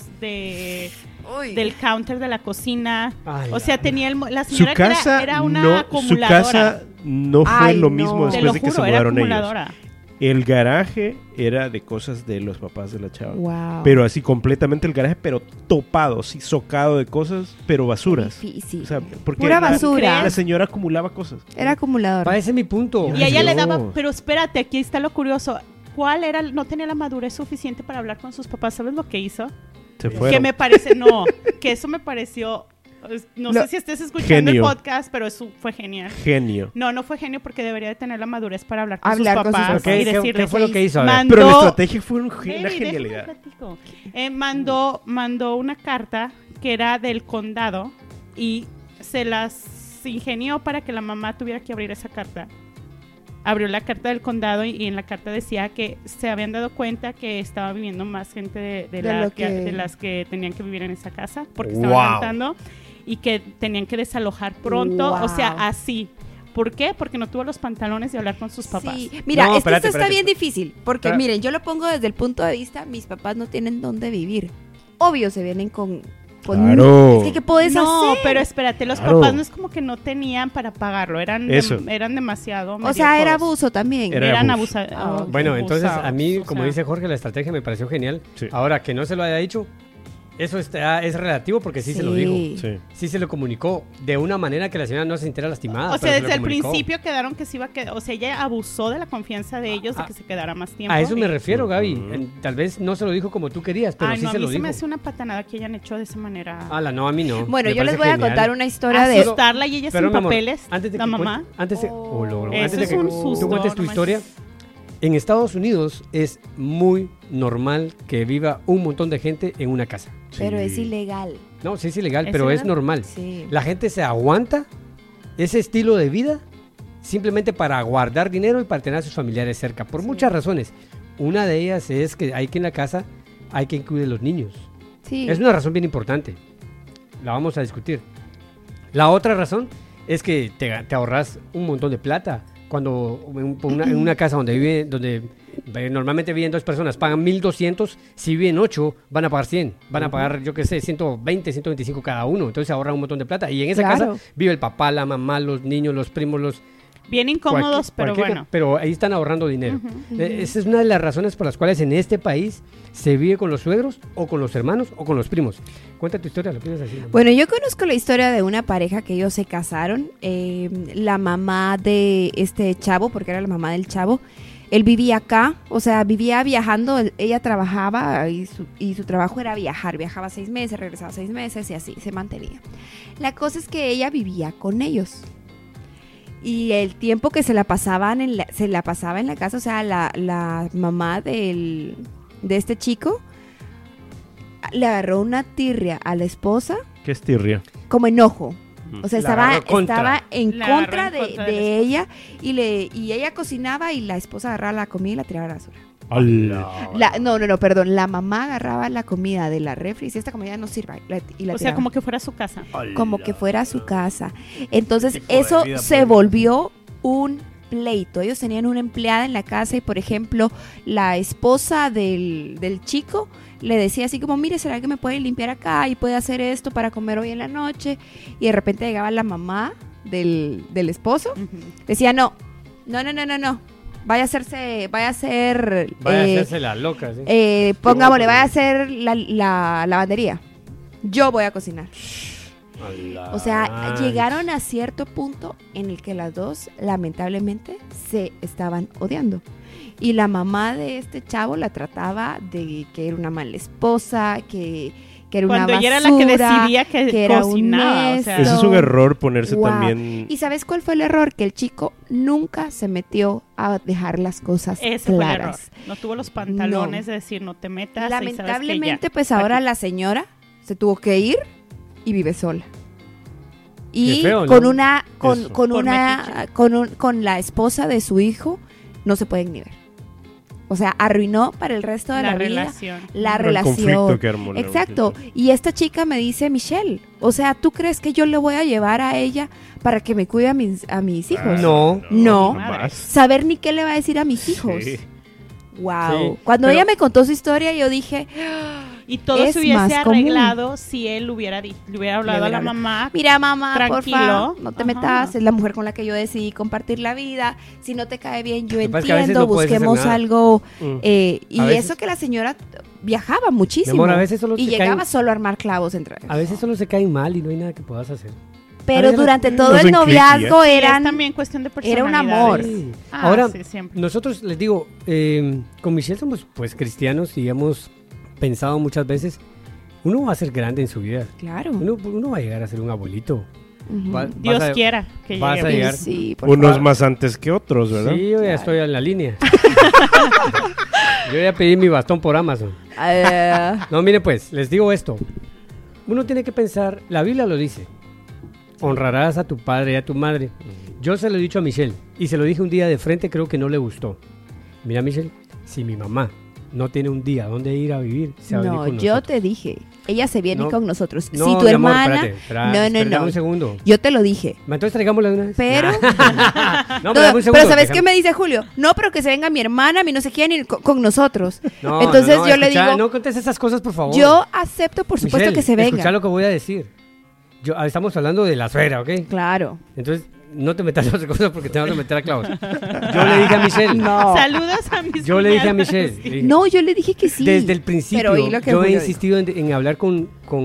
Uy. del counter de la cocina. Ay, O sea, ay. tenía la Su señora que casa, era una no, su acumuladora. casa no fue Ay, lo no. mismo Te después lo de que juro, se era mudaron ellos. acumuladora. El garaje era de cosas de los papás de la chava. Wow. Pero así completamente el garaje, pero topado, así socado de cosas, pero basuras. Difícil. O sea, porque Pura la- basura. La señora acumulaba cosas. Era acumulador. Ese es mi punto. Y a ella le Dios. daba, pero espérate, aquí está lo curioso. ¿Cuál era? No tenía la madurez suficiente para hablar con sus papás. ¿Sabes lo que hizo? Se Que fueron. me parece, no, que eso me pareció, no sé si estés escuchando Genio. el podcast, pero eso fue genial. Genio. No fue genio porque debería de tener la madurez para hablar Hablar con con sus sus papás papás. y ¿Qué decirles. fue lo que hizo? A ver. Mandó, Pero la estrategia fue una Baby, genialidad. déjame platico. Mandó una carta que era del condado y se las ingenió para que la mamá tuviera que abrir esa carta. Abrió la carta del condado y en la carta decía que se habían dado cuenta que estaba viviendo más gente de las que tenían que vivir en esa casa porque estaban Wow. rentando y que tenían que desalojar pronto. Wow. O sea, así. ¿Por qué? Porque no tuvo los pantalones de hablar con sus papás. Sí, mira, No, es espérate, que esto está espérate. bien difícil, porque Espera. miren, yo lo pongo desde el punto de vista, mis papás no tienen dónde vivir. Obvio se vienen con Claro. Es que ¿qué puedes No, hacer? pero espérate, los Claro. papás no es como que no tenían para pagarlo, eran Eso. eran demasiado. O sea, era mediocres. abuso también. Era Eran abuso. abusados. Bueno, entonces a mí, o como sea, dice Jorge, la estrategia me pareció genial. Sí. Ahora, que no se lo haya dicho, eso es relativo porque sí se lo dijo. Sí. Sí se lo comunicó de una manera que la señora no se sintiera lastimada. O sea, pero se desde lo el comunicó. principio quedaron que se iba a quedar. O sea, ella abusó de la confianza de ellos de Ah, que se quedara más tiempo. A eso me y- refiero, Gaby. Ujú. Tal vez no se lo dijo como tú querías, pero Ay, sí no, a se mí lo se dijo. me hace una patanada que hayan hecho de esa manera. Ala, no, a mí no. Bueno, Me yo les parece voy a genial. contar una historia de... Asustarla y ella Pero, sin mi amor, papeles. antes de la que mamá. cuente- antes de, oh, lo- Eso antes de es que un tú susto, cuentes no tu manches. historia, en Estados Unidos es muy normal que viva un montón de gente en una casa. Pero Sí. es ilegal. No, sí es ilegal, ¿Es pero es ilegal? normal. Sí. La gente se aguanta ese estilo de vida simplemente para guardar dinero y para tener a sus familiares cerca, por muchas razones. Una de ellas es que hay que en la casa hay que incluir a los niños. Sí. Es una razón bien importante. La vamos a discutir. La otra razón es que te ahorras un montón de plata. Cuando en una casa donde normalmente viven 2 personas, pagan 1,200, si viven 8, van a pagar 100. Van a pagar, yo qué sé, 120, 125 cada uno. Entonces se ahorran un montón de plata. Y en esa Claro. casa vive el papá, la mamá, los niños, los primos, Bien incómodos, pero bueno. Pero ahí están ahorrando dinero. Esa es una de las razones por las cuales en este país se vive con los suegros o con los hermanos o con los primos. Cuenta tu historia, lo piensas así. Bueno, yo conozco la historia de una pareja que ellos se casaron. La mamá de este chavo, porque era la mamá del chavo, él vivía acá, o sea, vivía viajando. Ella trabajaba y su trabajo era viajar. Viajaba 6 meses, regresaba 6 meses y así se mantenía. La cosa es que ella vivía con ellos. Y el tiempo que se la pasaba en la casa, o sea, la mamá de este chico le agarró una tirria a la esposa ¿Qué es tirria? como enojo. O sea, La agarró contra. estaba en La agarró contra en contra de la de ella y ella cocinaba y la esposa agarraba la comida y la tiraba a la basura. ¡Hala! Perdón, la mamá agarraba la comida de la refri y decía, esta comida no sirve y la O sea, tiraba. como que fuera su casa. Como que fuera su casa. Entonces, Tipo de eso vida, se pues. volvió un pleito. Ellos tenían una empleada en la casa y, por ejemplo, la esposa del chico le decía así como, mire, ¿será que me puede limpiar acá y puede hacer esto para comer hoy en la noche? Y de repente llegaba la mamá del esposo, Ujú. decía, no. Vaya a hacerse la loca, ¿sí? pongámosle, vaya a hacer la lavandería. Yo voy a cocinar. O sea, llegaron a cierto punto en el que las dos, lamentablemente, se estaban odiando. Y la mamá de este chavo la trataba de que era una mala esposa, que era una Cuando basura, ella era la que decidía que era cocinaba. O sea, honesto. Ese es un error ponerse Wow. también... ¿Y sabes cuál fue el error? Que el chico nunca se metió a dejar las cosas ese fue el error. claras. No tuvo los pantalones de decir, no te metas. Lamentablemente, pues ahora la señora se tuvo que ir y vive sola. Y Qué feo, ¿no? con una Eso. con la esposa de su hijo no se pueden ni ver. O sea, arruinó para el resto de la vida relación. la El relación. conflicto que armó la Exacto. muchacha. Y esta chica me dice, Michelle, o sea, ¿tú crees que yo le voy a llevar a ella para que me cuide a mis hijos? No. No. más. Saber ni qué le va a decir a mis hijos. Sí. Wow. Sí, Cuando pero- ella me contó su historia, yo dije, Y todo Es se hubiese más común. arreglado si él le hubiera hablado a la mamá. mira, mamá, por Tranquilo. favor, no te Ajá. metas, es la mujer con la que yo decidí compartir la vida. Si no te cae bien, yo Lo que pasa es que a veces entiendo, no puedes hacer busquemos nada. algo. Mm. Y A veces- eso que la señora viajaba muchísimo. Mi amor, a veces solo y te llegaba caen- solo a armar clavos entre ellos. A veces solo se caen mal y no hay nada que puedas hacer. Pero a veces- durante no todo el hacen clic, noviazgo Sí, es eran... también cuestión de era un personalidades. amor. Sí. Ah, Ahora, sí, siempre. nosotros les digo, con Michelle somos pues cristianos y hemos pensado muchas veces, uno va a ser grande en su vida. Claro. Uno va a llegar a ser un abuelito. Ujú. Dios vas a- quiera que vas llegue. a llegar. Sí, por Unos favor. más antes que otros, ¿verdad? Sí, yo ya estoy en la línea. Yo ya pedí mi bastón por Amazon. No, mire pues, les digo esto. Uno tiene que pensar, la Biblia lo dice. Honrarás a tu padre y a tu madre. Yo se lo he dicho a Michelle y se lo dije un día de frente, creo que no le gustó. Mira, Michelle, si mi mamá no tiene un día donde ir a vivir, se va a venir No, con yo nosotros. te dije, ella se viene No. con nosotros. No, si tu mi amor, hermana... espérate, no. un segundo. Yo te lo dije. Entonces traigámosla de una vez. Pero... no, No, pero dame un segundo. pero ¿sabes qué déjame- me dice Julio? No, pero que se venga mi hermana, mi no sé quién, y con nosotros. No, Entonces yo le escucha, digo, no contes esas cosas, por favor. yo acepto, por supuesto, Michelle, que se escucha venga. lo que voy a decir. Estamos hablando de la suegra, ¿ok? Claro. Entonces, no te metas en otras cosas porque te vas a meter a clavos. Yo le dije a Michelle. No. Saludos a mis Yo le dije a cuñadas. Michelle. le dije, No, yo le dije que sí. Desde el principio, Pero oí lo que yo he Julio insistido en hablar con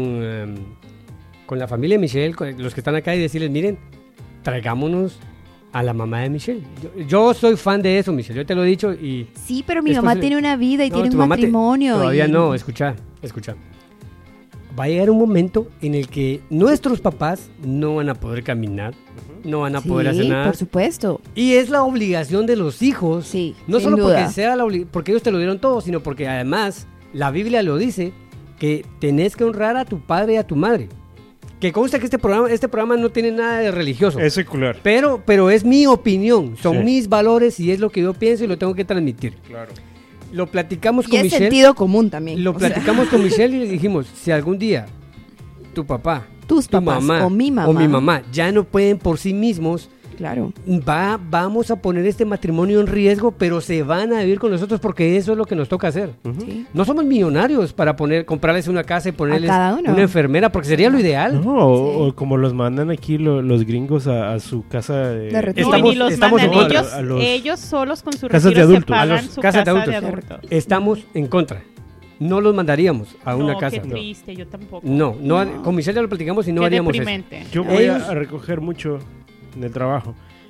la familia de Michelle, con los que están acá y decirles, miren, traigámonos a la mamá de Michelle. Yo soy fan de eso, Michelle. Yo te lo he dicho y... Sí, pero mi Es mamá posible. tiene una vida y No, tiene tu un mamá matrimonio. Todavía y- no, escucha. Va a llegar un momento en el que nuestros papás no van a poder caminar, no van a Sí, poder hacer nada. por supuesto. Y es la obligación de los hijos. Sí, No sin solo duda. porque sea porque ellos te lo dieron todo, sino porque además la Biblia lo dice que tenés que honrar a tu padre y a tu madre. Que consta que este programa no tiene nada de religioso. Es secular. Pero es mi opinión, son Sí. mis valores y es lo que yo pienso y lo tengo que transmitir. Claro. Lo platicamos Y con es Michelle. sentido común también. Lo o sea, platicamos con Michelle y le dijimos, si algún día tu papá, tus tu papás mamá o mi mamá. ya no pueden por sí mismos, Claro. vamos a poner este matrimonio en riesgo, pero se van a vivir con nosotros porque eso es lo que nos toca hacer. Ujú. Sí. No somos millonarios para comprarles una casa y ponerles cada uno. una enfermera, porque sería lo ideal. No, o como los mandan aquí los gringos a su casa De retiro. No, y ni los estamos mandan en contra. ellos, A los- ellos solos con su Casas de retiro se adultos. pagan A los su casas casa de de adultos. adultos. Estamos en contra. No los mandaríamos a una No, casa. qué triste, yo tampoco. No, No. con Michelle ya lo platicamos y no Qué haríamos deprimente. Yo voy Ellos- a recoger mucho en el trabajo.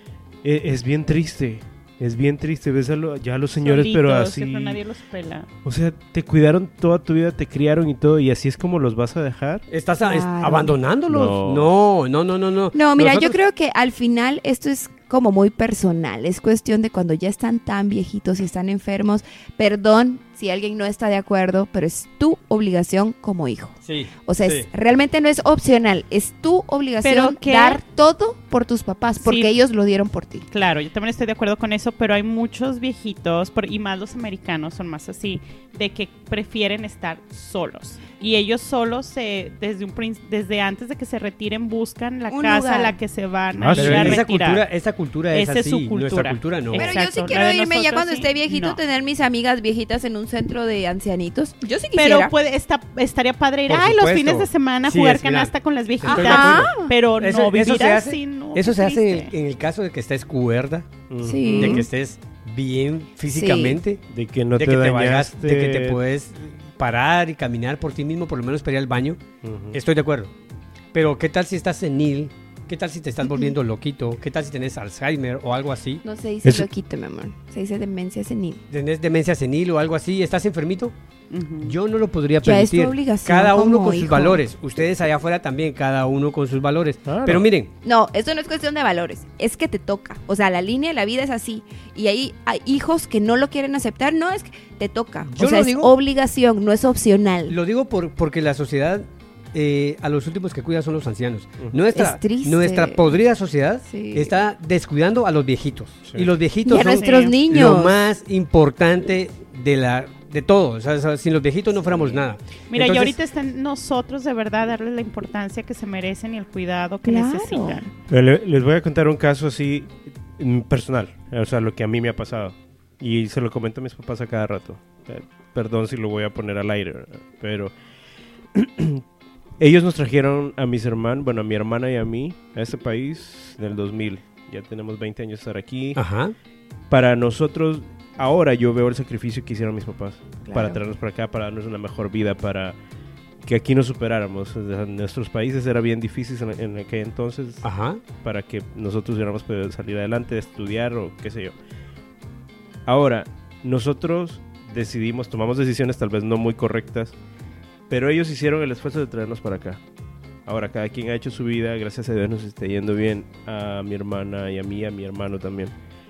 Es bien triste. Es bien triste. Ves ya a los señores, Solitos, pero que así. pero nadie los pela. O sea, te cuidaron toda tu vida, te criaron y todo, y así es como los vas a dejar. eso. ¿Estás Claro. abandonándolos? No. No. No, mira, yo Nosotros- creo que al final esto es como muy personal. Es cuestión de cuando ya están tan viejitos y están enfermos. Perdón si alguien no está de acuerdo, pero es tu obligación como hijo. Sí. O sea, sí. realmente no es opcional. Es tu obligación Pero que- dar todo por tus papás, porque Sí. ellos lo dieron por ti. Claro, yo también estoy de acuerdo con eso, pero hay muchos viejitos, y más los americanos son más así, de que prefieren estar solos. Y ellos solos, desde antes de que se retiren, buscan la Un casa lugar. a la que se van Ah, a sí. ir a Pero retirar. esa cultura es Esa es así. su Nuestra cultura. cultura no. Pero yo sí Exacto, quiero la de irme ya nosotros cuando sí, esté viejito, no. tener mis amigas viejitas en un centro de ancianitos. Yo sí Pero quisiera. estaría padre ir Por los supuesto. fines de semana a Sí, jugar es, mira, canasta con las viejitas. estoy de acuerdo. Pero Eso- no eso vivir se hace- así, no. Eso qué se hace triste. en el caso de que estés cuerda, Sí. de que estés bien físicamente, De que no de te que te vayas, dañaste. de que te puedes parar y caminar por ti mismo, por lo menos para ir al baño. Ujú. Estoy de acuerdo. Pero ¿qué tal si estás senil? ¿Qué tal si te estás volviendo loquito? ¿Qué tal si tenés Alzheimer o algo así? No se dice Eso- loquito, mi amor. Se dice demencia senil. ¿Tenés demencia senil o algo así? ¿Estás enfermito? Ujú. Yo no lo podría Ya es tu permitir. obligación Cada uno como con sus hijo. valores. Ustedes allá afuera también, cada uno con sus valores. Claro. Pero miren, No, esto no es cuestión de valores, es que te toca. O sea, la línea de la vida es así. Y ahí hay hijos que no lo quieren aceptar. No, es que te toca. Yo O sea, lo es digo- obligación, no es opcional. lo digo porque la sociedad, a los últimos que cuida son los ancianos. Ujú. Es triste. Nuestra podrida sociedad Sí. está descuidando a los viejitos. Sí. Y los viejitos Y a son nuestros niños. lo más importante de todo. O sea, sin los viejitos no fuéramos nada. Mira, y Entonces, ahorita está en nosotros de verdad darles la importancia que se merecen y el cuidado que Claro. necesitan. Pero les voy a contar un caso así personal, o sea, lo que a mí me ha pasado. Y se lo comento a mis papás a cada rato. Perdón si lo voy a poner al aire, ¿verdad? Pero ellos nos trajeron a mis hermanos, bueno, a mi hermana y a mí, a este país en el 2000. Ya tenemos 20 años de estar aquí. Ajá. Para nosotros, ahora yo veo el sacrificio que hicieron mis papás Claro. para traernos para acá, para darnos una mejor vida, para que aquí nos superáramos. O sea, en nuestros países era bien difícil en aquel entonces Ajá. para que nosotros hubiéramos podido salir adelante, estudiar o qué sé yo. Ahora, nosotros tomamos decisiones tal vez no muy correctas, pero ellos hicieron el esfuerzo de traernos para acá. Ahora, cada quien ha hecho su vida, gracias a Dios nos está yendo bien, a mi hermana y a mí, a mi hermano también.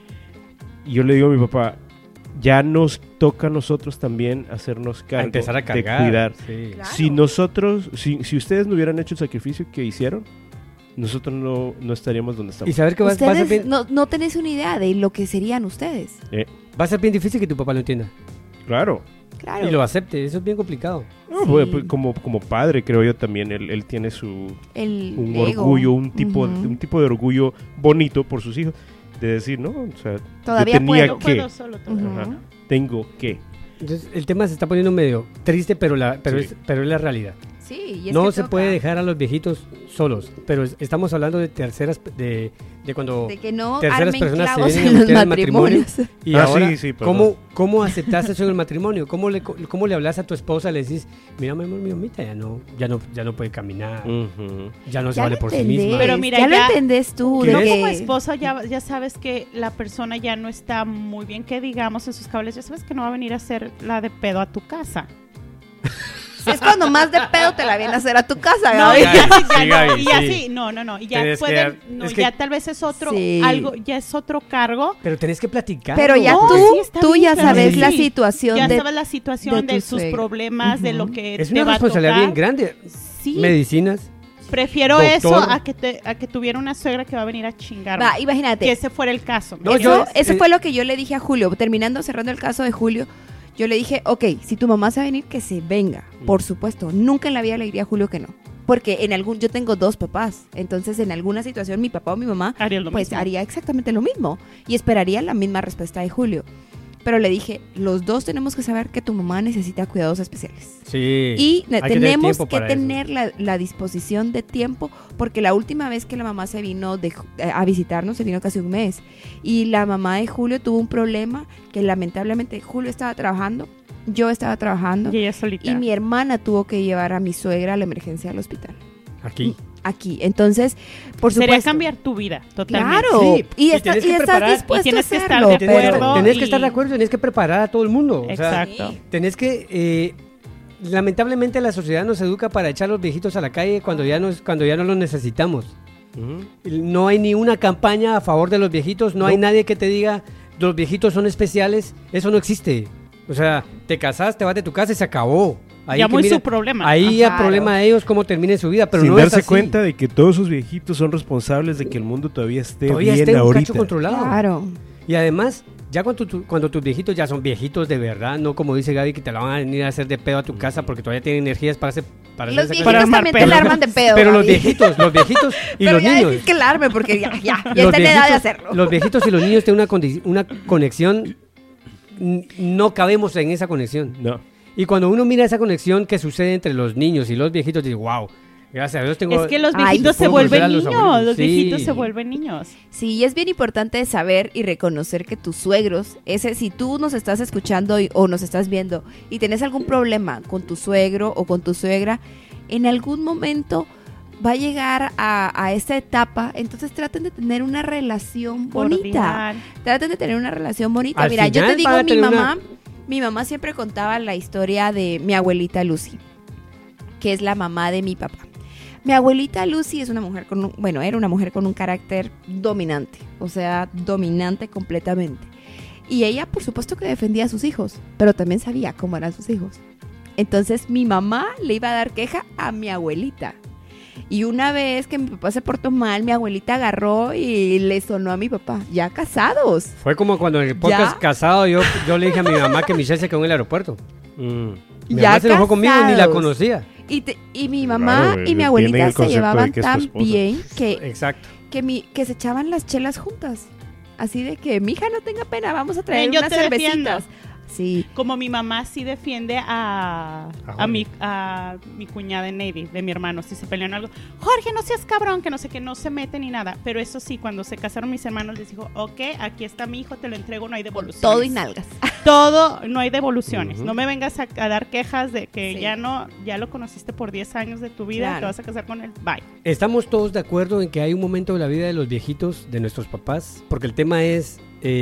Y yo le digo a mi papá, ya nos toca a nosotros también hacernos A cargo empezar a cargar. de cuidar. Sí. Claro. Si nosotros, si ustedes no hubieran hecho el sacrificio que hicieron, nosotros no estaríamos donde Y estamos. saber que va a ser Ustedes bien, no tenés una idea de lo que serían ustedes. va a ser bien difícil que tu papá lo entienda. Claro. Claro. Y lo acepte. Eso es bien complicado. No, Sí. pues, como padre, creo yo también, él tiene un ego. orgullo, un tipo Ujú. de orgullo bonito por sus hijos, de decir, no, o sea, Todavía yo tenía Yo que, puedo solo todavía. Ujú. Ajá. tengo que. Entonces, el tema se está poniendo medio triste, pero Sí. es la realidad. Sí, y es No que se toca. puede dejar a los viejitos solos, pero estamos hablando de terceras, de cuando De que no terceras armen personas se clavos vienen a en los meter al matrimonio. matrimonios. Y Ah, ahora, sí, perdón. ¿cómo aceptas eso en el matrimonio? ¿Cómo le hablas a tu esposa? Le decís, mira, mi amor, mi mamita ya no puede caminar, Ujú. ya no se Ya vale lo por sí entendés, misma. Pero mira, ya lo ya- entendés tú. ¿Qué De Yo es? como que... esposa ya sabes que la persona ya no está muy bien, que digamos, en sus cables. Ya sabes que no va a venir a hacer la de pedo a tu casa. Es cuando más de pedo te la vienen a hacer a tu casa, No, Gaby. y ya, Sí, ya Gaby, no, y ya sí. sí, no, y ya Tienes que pueden, dar- no, es que- ya tal vez es otro, Sí. algo, ya es otro cargo. Pero tenés que platicar. Pero ya No, tú, sí, está tú bien, ya claro sabes que la sí. situación Ya de... sabes la situación de de tu sus suegra. problemas, de lo Ujú. que Es te una va a responsabilidad tocar. bien grande. Sí, Medicinas, Prefiero doctor. eso a que tuviera una suegra que va a venir a chingarme. Va, imagínate. Que ese fuera el caso. No, Eso fue lo que yo le dije a Julio. Cerrando el caso de Julio, yo le dije, ok, si tu mamá se va a venir, que se venga. Por supuesto. Nunca en la vida le diría a Julio que no. Porque yo tengo 2 papás. Entonces, en alguna situación, mi papá o mi mamá haría exactamente lo mismo. Y esperaría la misma respuesta de Julio. Pero le dije, los 2 tenemos que saber que tu mamá necesita cuidados especiales. Sí. Y tenemos que eso. tener la disposición de tiempo, porque la última vez que la mamá se vino a visitarnos, se vino casi un mes. Y la mamá de Julio tuvo un problema que lamentablemente Julio estaba trabajando, yo estaba trabajando. Y ella solita. Y mi hermana tuvo que llevar a mi suegra a la emergencia al hospital. Aquí. Entonces, por supuesto. Sería cambiar tu vida, totalmente. Claro. Sí, y tienes que estás preparar, dispuesto y tienes a que estar hacerlo, de pero- acuerdo. Tenés que estar de acuerdo, tenés que preparar a todo el mundo. O sea, Exacto. tenés que... lamentablemente la sociedad nos educa para echar a los viejitos a la calle cuando ya no los necesitamos. No hay ni una campaña a favor de los viejitos, no hay nadie que te diga los viejitos son especiales, eso no existe. O sea, te casas, te vas de tu casa y se acabó. Ahí Ya que muy mira, su problema. Ahí ya Claro. problema de ellos cómo terminen su vida, pero Sin no es darse así. cuenta de que todos sus viejitos son responsables de que el mundo todavía esté Todavía bien esté un ahorita. cacho controlado. Claro. Y además, ya cuando tus viejitos ya son viejitos de verdad, no como dice Gaby, que te la van a venir a hacer de pedo a tu casa porque todavía tienen energías para hacer Los esa viejitos cosa. armar también te pedo. la arman de pedo. Pero los Gaby. viejitos y Pero los ya niños. decís que la arme porque ya Los está en edad de viejitos- hacerlo. Los viejitos y los niños tienen una conexión, no cabemos en esa conexión. No. Y cuando uno mira esa conexión que sucede entre los niños y los viejitos, dice, wow, gracias a Dios tengo... Es que los Ay, viejitos se puedo volver vuelven a los niños. abuelos. Los Sí. viejitos se vuelven niños. Sí, y es bien importante saber y reconocer que tus suegros, si tú nos estás escuchando o nos estás viendo y tenés algún problema con tu suegro o con tu suegra, en algún momento va a llegar a esta etapa, entonces traten de tener una relación bonita. Cordial. Traten de tener una relación bonita. Al Mira, yo final te digo, van a tener mi mamá siempre contaba la historia de mi abuelita Lucy, que es la mamá de mi papá. Mi abuelita Lucy es una mujer era una mujer con un carácter dominante, o sea, dominante completamente. Y ella, por supuesto que defendía a sus hijos, pero también sabía cómo eran sus hijos. Entonces mi mamá le iba a dar queja a mi abuelita. Y una vez que mi papá se portó mal, mi abuelita agarró y le sonó a mi papá, ya casados. Fue como cuando en el podcast Ya. casado yo le dije a mi mamá que Michelle se quedó en el aeropuerto. Mi Ya mamá se enojó conmigo y ni la casados. conocía. Y mi mamá Raro, y mi tienen abuelita el se concepto de llevaban que es tu tan esposa. bien Exacto. que se echaban las chelas juntas. Así de que, mija, no tenga pena, vamos a traer Ven, yo unas te defiendo. cervecitas. Sí. Como mi mamá sí defiende a mi cuñada Nady, de mi hermano, si se pelean algo. Jorge, no seas cabrón, que no sé qué, no se mete ni nada. Pero eso sí, cuando se casaron mis hermanos, les dijo, ok, aquí está mi hijo, te lo entrego, no hay devoluciones. Todo y nalgas. Todo, no hay devoluciones. Ujú. No me vengas a dar quejas de que Sí. ya lo conociste por 10 años de tu vida, Claro. te vas a casar con él, bye. Estamos todos de acuerdo en que hay un momento de la vida de los viejitos, de nuestros papás, porque el tema es,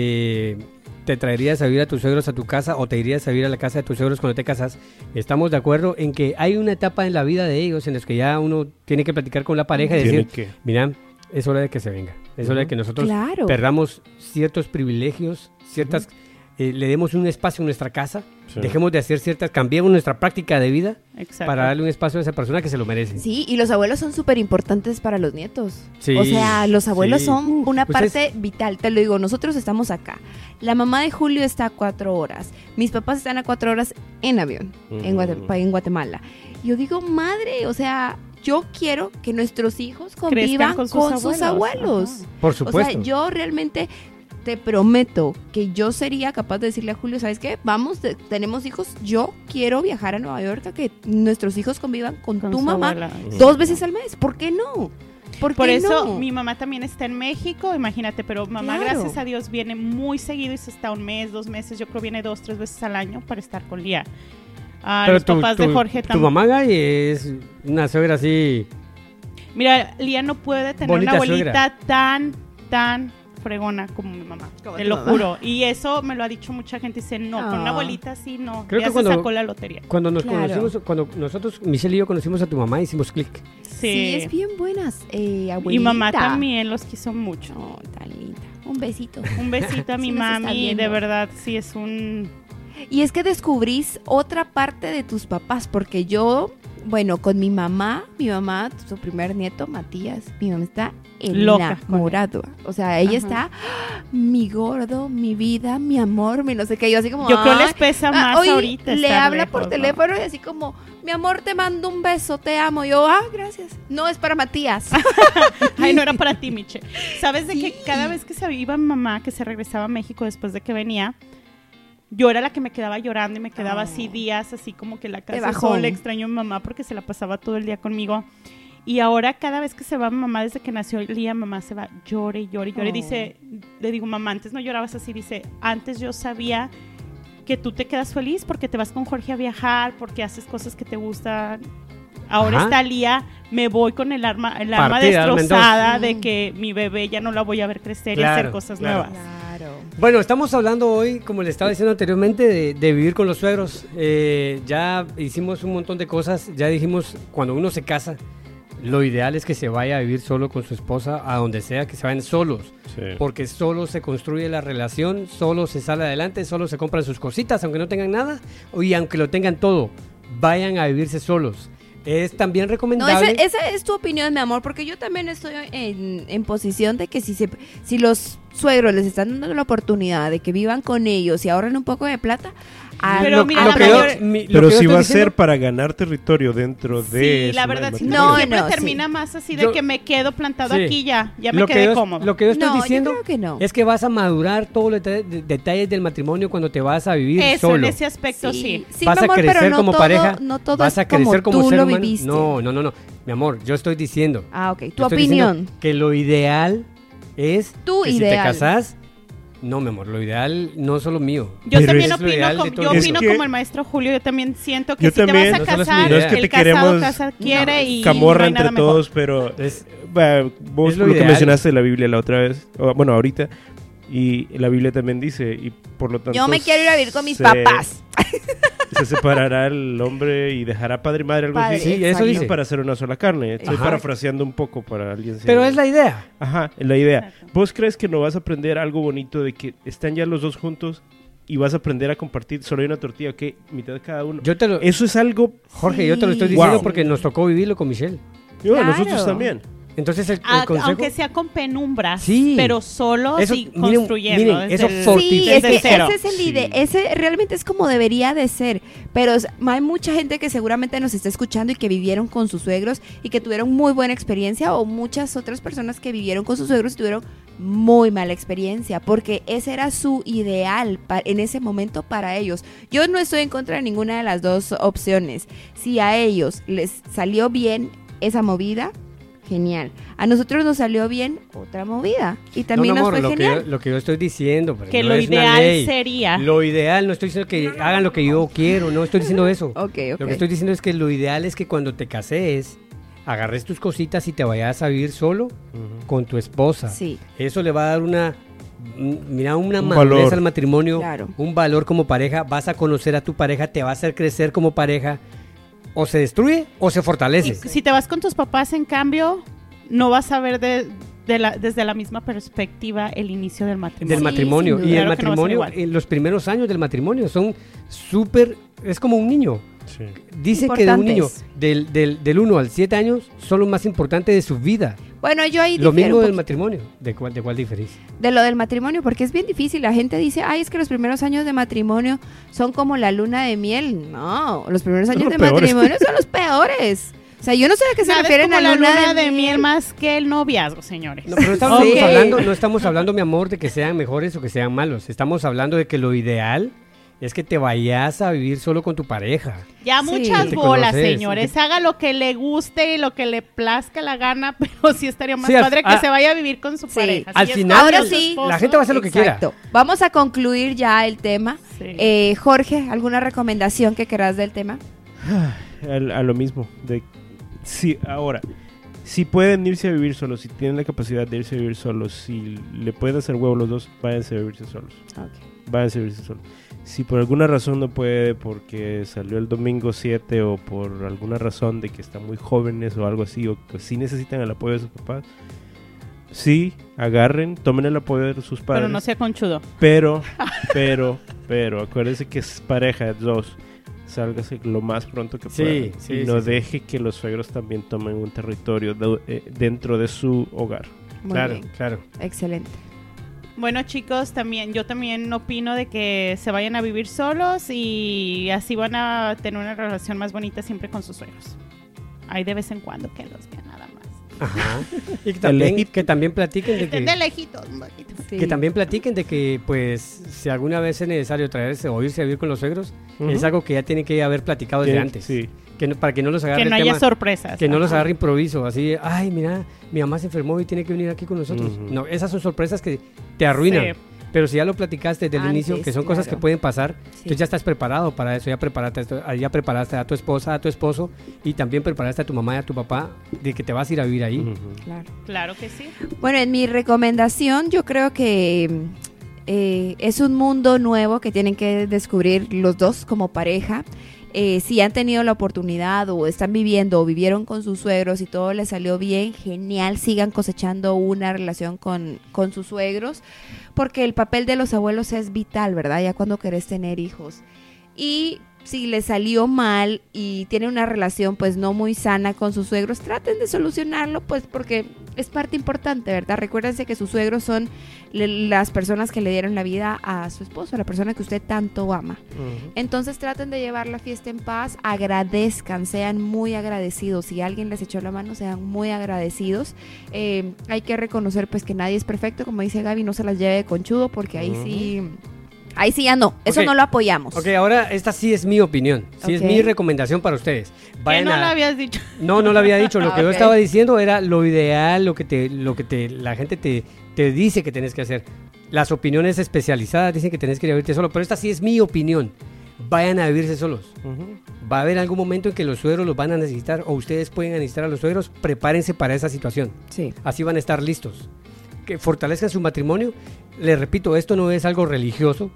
¿te traerías a vivir a tus suegros a tu casa o te irías a vivir a la casa de tus suegros cuando te casas? Estamos de acuerdo en que hay una etapa en la vida de ellos en la que ya uno tiene que platicar con la pareja y Tiene decir, que... mira, es hora de que se venga, es hora de que nosotros Claro. perdamos ciertos privilegios, ciertas... le demos un espacio en nuestra casa, Sí. dejemos de hacer cambiemos nuestra práctica de vida Exacto. para darle un espacio a esa persona que se lo merece. Sí, y los abuelos son súper importantes para los nietos. Sí, O sea, los abuelos sí. son una Ustedes- parte vital. Te lo digo, nosotros estamos acá. La mamá de Julio está a 4 horas. Mis papás están a 4 horas en avión, en Guatemala. Yo digo, madre, o sea, yo quiero que nuestros hijos convivan Crezcan con sus abuelos. Ajá. Por O supuesto. sea, yo realmente te prometo que yo sería capaz de decirle a Julio, ¿sabes qué? Vamos, tenemos hijos, yo quiero viajar a Nueva York a que nuestros hijos convivan con Con tu su mamá abuela. 2 veces al mes. ¿Por qué no? ¿Por Por qué eso no? mi mamá también está en México, imagínate, pero mamá, Claro. gracias a Dios, viene muy seguido y se está 1 mes, 2 meses, yo creo viene 2, 3 veces al año para estar con Lía. Pero Los papás de Jorge tu también. mamá Gaby es una suegra así. Mira, Lía no puede tener Bonita una abuelita suegra. tan fregona como mi mamá, Como te tu lo mamá. juro. Y eso me lo ha dicho mucha gente, dice, no, con una Ah. abuelita así no, Creo ya que se cuando- sacó la lotería. Cuando nos Claro. conocimos, cuando nosotros, Michelle y yo conocimos a tu mamá, hicimos clic. Sí, es bien buenas, abuelita. Y mamá también los quiso mucho. No, tan linda. Un besito. Un besito a mi Sí nos está mami, viendo. de verdad, sí es un... Y es que descubrís otra parte de tus papás, porque yo bueno, con mi mamá, su primer nieto, Matías, mi mamá está Loca con enamorada. O sea, ella Ajá. está, mi gordo, mi vida, mi amor, mi no sé qué. Yo así como, Yo creo "Ay". les pesa más Oye, ahorita. le estar habla por lejos, ¿no? teléfono y así como, mi amor, te mando un beso, te amo. Yo, gracias. No, es para Matías. Ay, no era para ti, Miche. ¿Sabes de Sí. que cada vez que se iba mi mamá, que se regresaba a México después de que venía, yo era la que me quedaba llorando y me quedaba así días, así como que la casa bajón. sola, extraño a mi mamá porque se la pasaba todo el día conmigo. Y ahora cada vez que se va mi mamá, desde que nació Lía, mamá se va, llore y llore y llore. Oh. Dice, le digo, mamá, antes no llorabas así. Dice, antes yo sabía que tú te quedas feliz porque te vas con Jorge a viajar, porque haces cosas que te gustan. Ahora Ajá. está Lía, me voy con el alma Partida, destrozada alma en dos. de que mi bebé ya no la voy a ver crecer y Claro, hacer cosas claro. nuevas. Claro. Bueno, estamos hablando hoy, como le estaba diciendo anteriormente, de vivir con los suegros. Ya hicimos un montón de cosas, ya dijimos, cuando uno se casa, lo ideal es que se vaya a vivir solo con su esposa, a donde sea, que se vayan solos. Sí. Porque solo se construye la relación, solo se sale adelante, solo se compran sus cositas, aunque no tengan nada, y aunque lo tengan todo, vayan a vivirse solos. Es también No, recomendable... esa es tu opinión, mi amor, porque yo también estoy en posición de que si los suegros les están dando la oportunidad de que vivan con ellos y ahorren un poco de plata, Pero lo, mira, lo la que yo- mayor- mi- lo Pero que yo si estoy va a diciendo- ser para ganar territorio dentro de Sí, eso, la ¿no? verdad, El sí, matrimonio. No, siempre no, termina sí. más así de Yo- que me quedo plantado Sí. aquí ya me Lo que quedé yo- cómodo. Lo que yo estoy No, yo diciendo creo que no. es que vas a madurar todos los detalles del matrimonio cuando te vas a vivir Eso, solo. en ese aspecto sí. Sí, Vas mi amor, a crecer pero no como todo, pareja, no todo vas es a crecer como tú ser lo humano. viviste. No, mi amor, yo estoy diciendo. Ah, ok. Tu yo estoy diciendo opinión. que lo ideal es Tu que si ideal. te casas, no, mi amor, lo ideal no es solo mío. Yo Pero también es lo opino, ideal de como, todo yo el opino mundo. como el maestro Julio, yo también siento que Yo si te también, vas a no solo es mi casar, idea. No es que te el casado queremos casa quiere y camorra no hay entre nada mejor. todos, pero Es, vos Es lo por lo que ideal. mencionaste de la Biblia la otra vez, bueno, ahorita, y la Biblia también dice, y por lo tanto... Yo me quiero ir a vivir con mis se- papás. Se separará el hombre y dejará padre y madre, algo Padre, así. sí, eso exacto. dice. Para hacer una sola carne. Estoy Ajá. parafraseando un poco para alguien. pero es la idea. Ajá, es la idea. Exacto. ¿Vos crees que no vas a aprender algo bonito de que están ya los dos juntos y vas a aprender a compartir? Solo hay una tortilla, ¿ok? Mitad de cada uno. Yo te lo, Eso es algo... Jorge, yo te lo estoy Sí. diciendo Wow. porque nos tocó vivirlo con Michelle. Claro. Nosotros también. Entonces el consejo... Aunque sea con penumbras, Sí. pero solos Eso, y miren, construyendo. miren, desde eso el- for- Sí, Desde es que cero. ese es el Sí. ese realmente es como debería de ser, pero hay mucha gente que seguramente nos está escuchando y que vivieron con sus suegros y que tuvieron muy buena experiencia, o muchas otras personas que vivieron con sus suegros y tuvieron muy mala experiencia, porque ese era su ideal en ese momento para ellos. Yo no estoy en contra de ninguna de las dos opciones. Si a ellos les salió bien esa movida, genial. A nosotros nos salió bien otra movida y también No, nos amor, fue lo que, genial. lo que yo estoy diciendo, pero que no lo es una ideal ley. sería. Lo ideal, no estoy diciendo que hagan lo que yo quiero, no estoy diciendo eso. Ok, ok. Lo que estoy diciendo es que lo ideal es que cuando te cases, agarres tus cositas y te vayas a vivir solo con tu esposa. Sí. Eso le va a dar una Un madurez valor. al matrimonio, Claro. un valor como pareja, vas a conocer a tu pareja, te va a hacer crecer como pareja, o se destruye o se fortalece. Y si te vas con tus papás, en cambio, no vas a ver desde la misma perspectiva el inicio del matrimonio. Del Sí, matrimonio. sin Y duda. el Claro que no va a ser matrimonio, igual. los primeros años del matrimonio son súper, es como un niño. Sí. Dicen que de un niño Importantes. del 1 al 7 años son lo más importante de su vida. Bueno, yo ahí Lo difiero mismo un del poquito matrimonio. ¿De cuál diferís? de lo del matrimonio, porque es bien difícil. La gente dice, ay, es que los primeros años de matrimonio son como la luna de miel. No, los primeros Son años los de peores. matrimonio son los peores. O sea, yo no sé a qué se Nada es refieren como a la luna, de miel más que el noviazgo, señores. No, pero no estamos, Ok. no estamos hablando, mi amor, de que sean mejores o que sean malos. Estamos hablando de que lo ideal es que te vayas a vivir solo con tu pareja. Ya Sí. muchas Te bolas, conoces, señores. Haga lo que le guste y lo que le plazca la gana, pero sí estaría más Sí, padre que a- se vaya a vivir con su Sí. pareja. Al Si es final, con ahora su sí, esposo, la gente va a hacer lo que quiera. Exacto. Vamos a concluir ya el tema. sí. Jorge, ¿alguna recomendación que querás del tema? A lo mismo. Sí, ahora, si pueden irse a vivir solos, si tienen la capacidad de irse a vivir solos, si le pueden hacer huevo los dos, váyanse a vivirse solos. Váyanse a vivirse solos. Si por alguna razón no puede, porque salió el domingo 7 o por alguna razón de que están muy jóvenes o algo así, o que sí necesitan el apoyo de sus papás, sí, agarren, tomen el apoyo de sus padres. Pero no sea conchudo. Pero, acuérdense que es pareja, dos. sálgase lo más pronto que Sí, pueda. sí, y no sí, sí. deje que los suegros también tomen un territorio dentro de su hogar. Muy Claro, bien. claro. Excelente. Bueno, chicos, yo también opino de que se vayan a vivir solos y así van a tener una relación más bonita siempre con sus suegros. Hay de vez en cuando que los vean nada más. Ajá. Y lejito. que también platiquen de Estén que... de lejitos. Sí. Que también platiquen de que, pues, si alguna vez es necesario traerse o irse a vivir con los suegros, Ujú. es algo que ya tienen que haber platicado desde Tiene- antes. Sí. Que para que no los agarre Que no el haya tema, sorpresas. que no los Ajá. agarre improviso, así, ay, mira, mi mamá se enfermó y tiene que venir aquí con nosotros. Ujú. No, esas son sorpresas que te arruinan. Sí. Pero si ya lo platicaste desde el Antes, inicio, que son cosas que claro. pueden pasar, Sí. entonces ya estás preparado para eso, ya preparaste a tu esposa, a tu esposo y también preparaste a tu mamá y a tu papá de que te vas a ir a vivir ahí. Ujú. Claro. Claro que sí. Bueno, en mi recomendación yo creo que es un mundo nuevo que tienen que descubrir los dos como pareja. Si han tenido la oportunidad o están viviendo o vivieron con sus suegros y todo les salió bien, genial, sigan cosechando una relación con sus suegros, porque el papel de los abuelos es vital, ¿verdad? Ya cuando querés tener hijos. Y si les salió mal y tienen una relación pues no muy sana con sus suegros, traten de solucionarlo pues porque es parte importante, ¿verdad? Recuérdense que sus suegros son las personas que le dieron la vida a su esposo, la persona que usted tanto ama. Ujú. Entonces traten de llevar la fiesta en paz, agradezcan, sean muy agradecidos. Si alguien les echó la mano, sean muy agradecidos. Hay que reconocer pues que nadie es perfecto, como dice Gaby, no se las lleve de conchudo porque ahí sí ya no, eso Ok. no lo apoyamos. Ok, ahora esta sí es mi opinión, sí es Ok. mi recomendación para ustedes. Que Vayan no a- lo habías dicho. No lo había dicho. Lo que yo Ok. estaba diciendo era lo ideal, la gente te dice que tenés que hacer. Las opiniones especializadas dicen que tenés que ir a vivirte solo, pero esta sí es mi opinión. Vayan a vivirse solos. Ujú. Va a haber algún momento en que los suegros los van a necesitar o ustedes pueden necesitar a los suegros. Prepárense para esa situación. Sí. Así van a estar listos. Que fortalezcan su matrimonio. Les repito, esto no es algo religioso.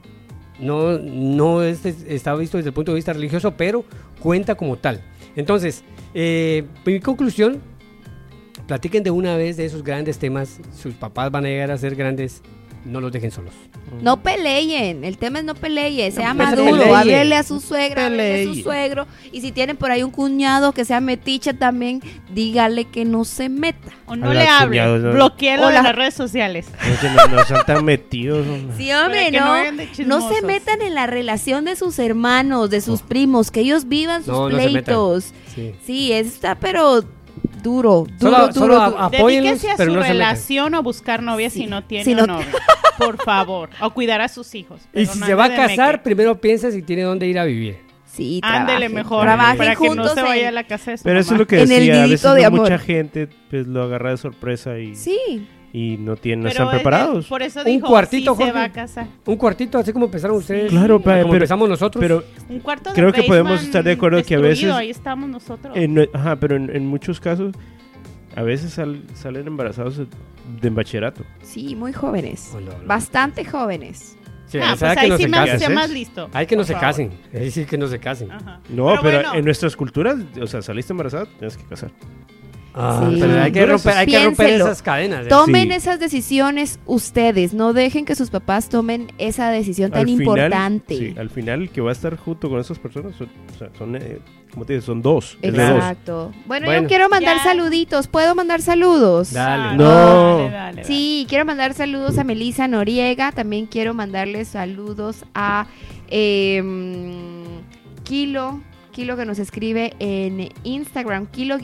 No está visto desde el punto de vista religioso, pero cuenta como tal. Entonces, mi conclusión, platiquen de una vez de esos grandes temas. Sus papás van a llegar a ser grandes, no los dejen solos. No peleen, el tema es no peleen, sea pues, maduro, peleen. háblele a su suegra, háblele a su Peleen. suegro, y si tienen por ahí un cuñado que sea metiche también, dígale que no se meta. O no A le la hable. cuñada, no. Bloquéalo Hola. de las redes sociales. Es que no sean tan metidos. hombre. Sí, hombre, Para que no, no vayan de no se chismosos. metan en la relación de sus hermanos, de sus primos, que ellos vivan sus No se metan. pleitos. Sí. Sí, está pero duro, Solo duro. apóyenlos, Dedíquese a pero su no se metan. relación o buscar novia Sí. si no tiene Si no- novia. Por favor. O cuidar a sus hijos. Y pero si no se va a ande de casar, meque. primero piensa si tiene dónde ir a vivir. Sí, Ándele trabajen, mejor. trabajen para que no juntos se vaya a en- la casa de su Pero eso es mamá. lo que En el decía. A veces nidito de amor. mucha gente pues lo agarra de sorpresa y Sí, no Pero están es- preparados. Por eso Un dijo, cuartito, sí se Jorge. va a casar. Un cuartito, así como empezaron ustedes. Claro, como pero- empezamos nosotros. Pero Un cuarto de Creo que podemos basement estar de acuerdo que a destruido, veces- ahí estamos nosotros. pero en muchos casos, a veces salen embarazados de bachillerato. sí, muy jóvenes, Hola, hola. bastante jóvenes. Sí, Ah, o sea, pues que ahí no sí se me casen. hace ¿Qué más haces? listo. Hay que no por se favor. casen. Ahí sí que no se casen. Ajá. No, pero bueno, en nuestras culturas, o sea, saliste embarazada, tienes que casar. Ah, Sí. pero hay que romper Piénselo. esas cadenas. Tomen Sí. esas decisiones ustedes, no dejen que sus papás tomen esa decisión tan Al final, importante. sí, al final el que va a estar junto con esas personas son ¿cómo te dices? Son dos. Es de dos. Exacto. Bueno, Bueno. yo quiero mandar Ya. saluditos. ¿Puedo mandar saludos? Dale. Ah, No. dale, dale. Sí, quiero mandar saludos a Melissa Noriega. También quiero mandarle saludos a Kilo que nos escribe en Instagram,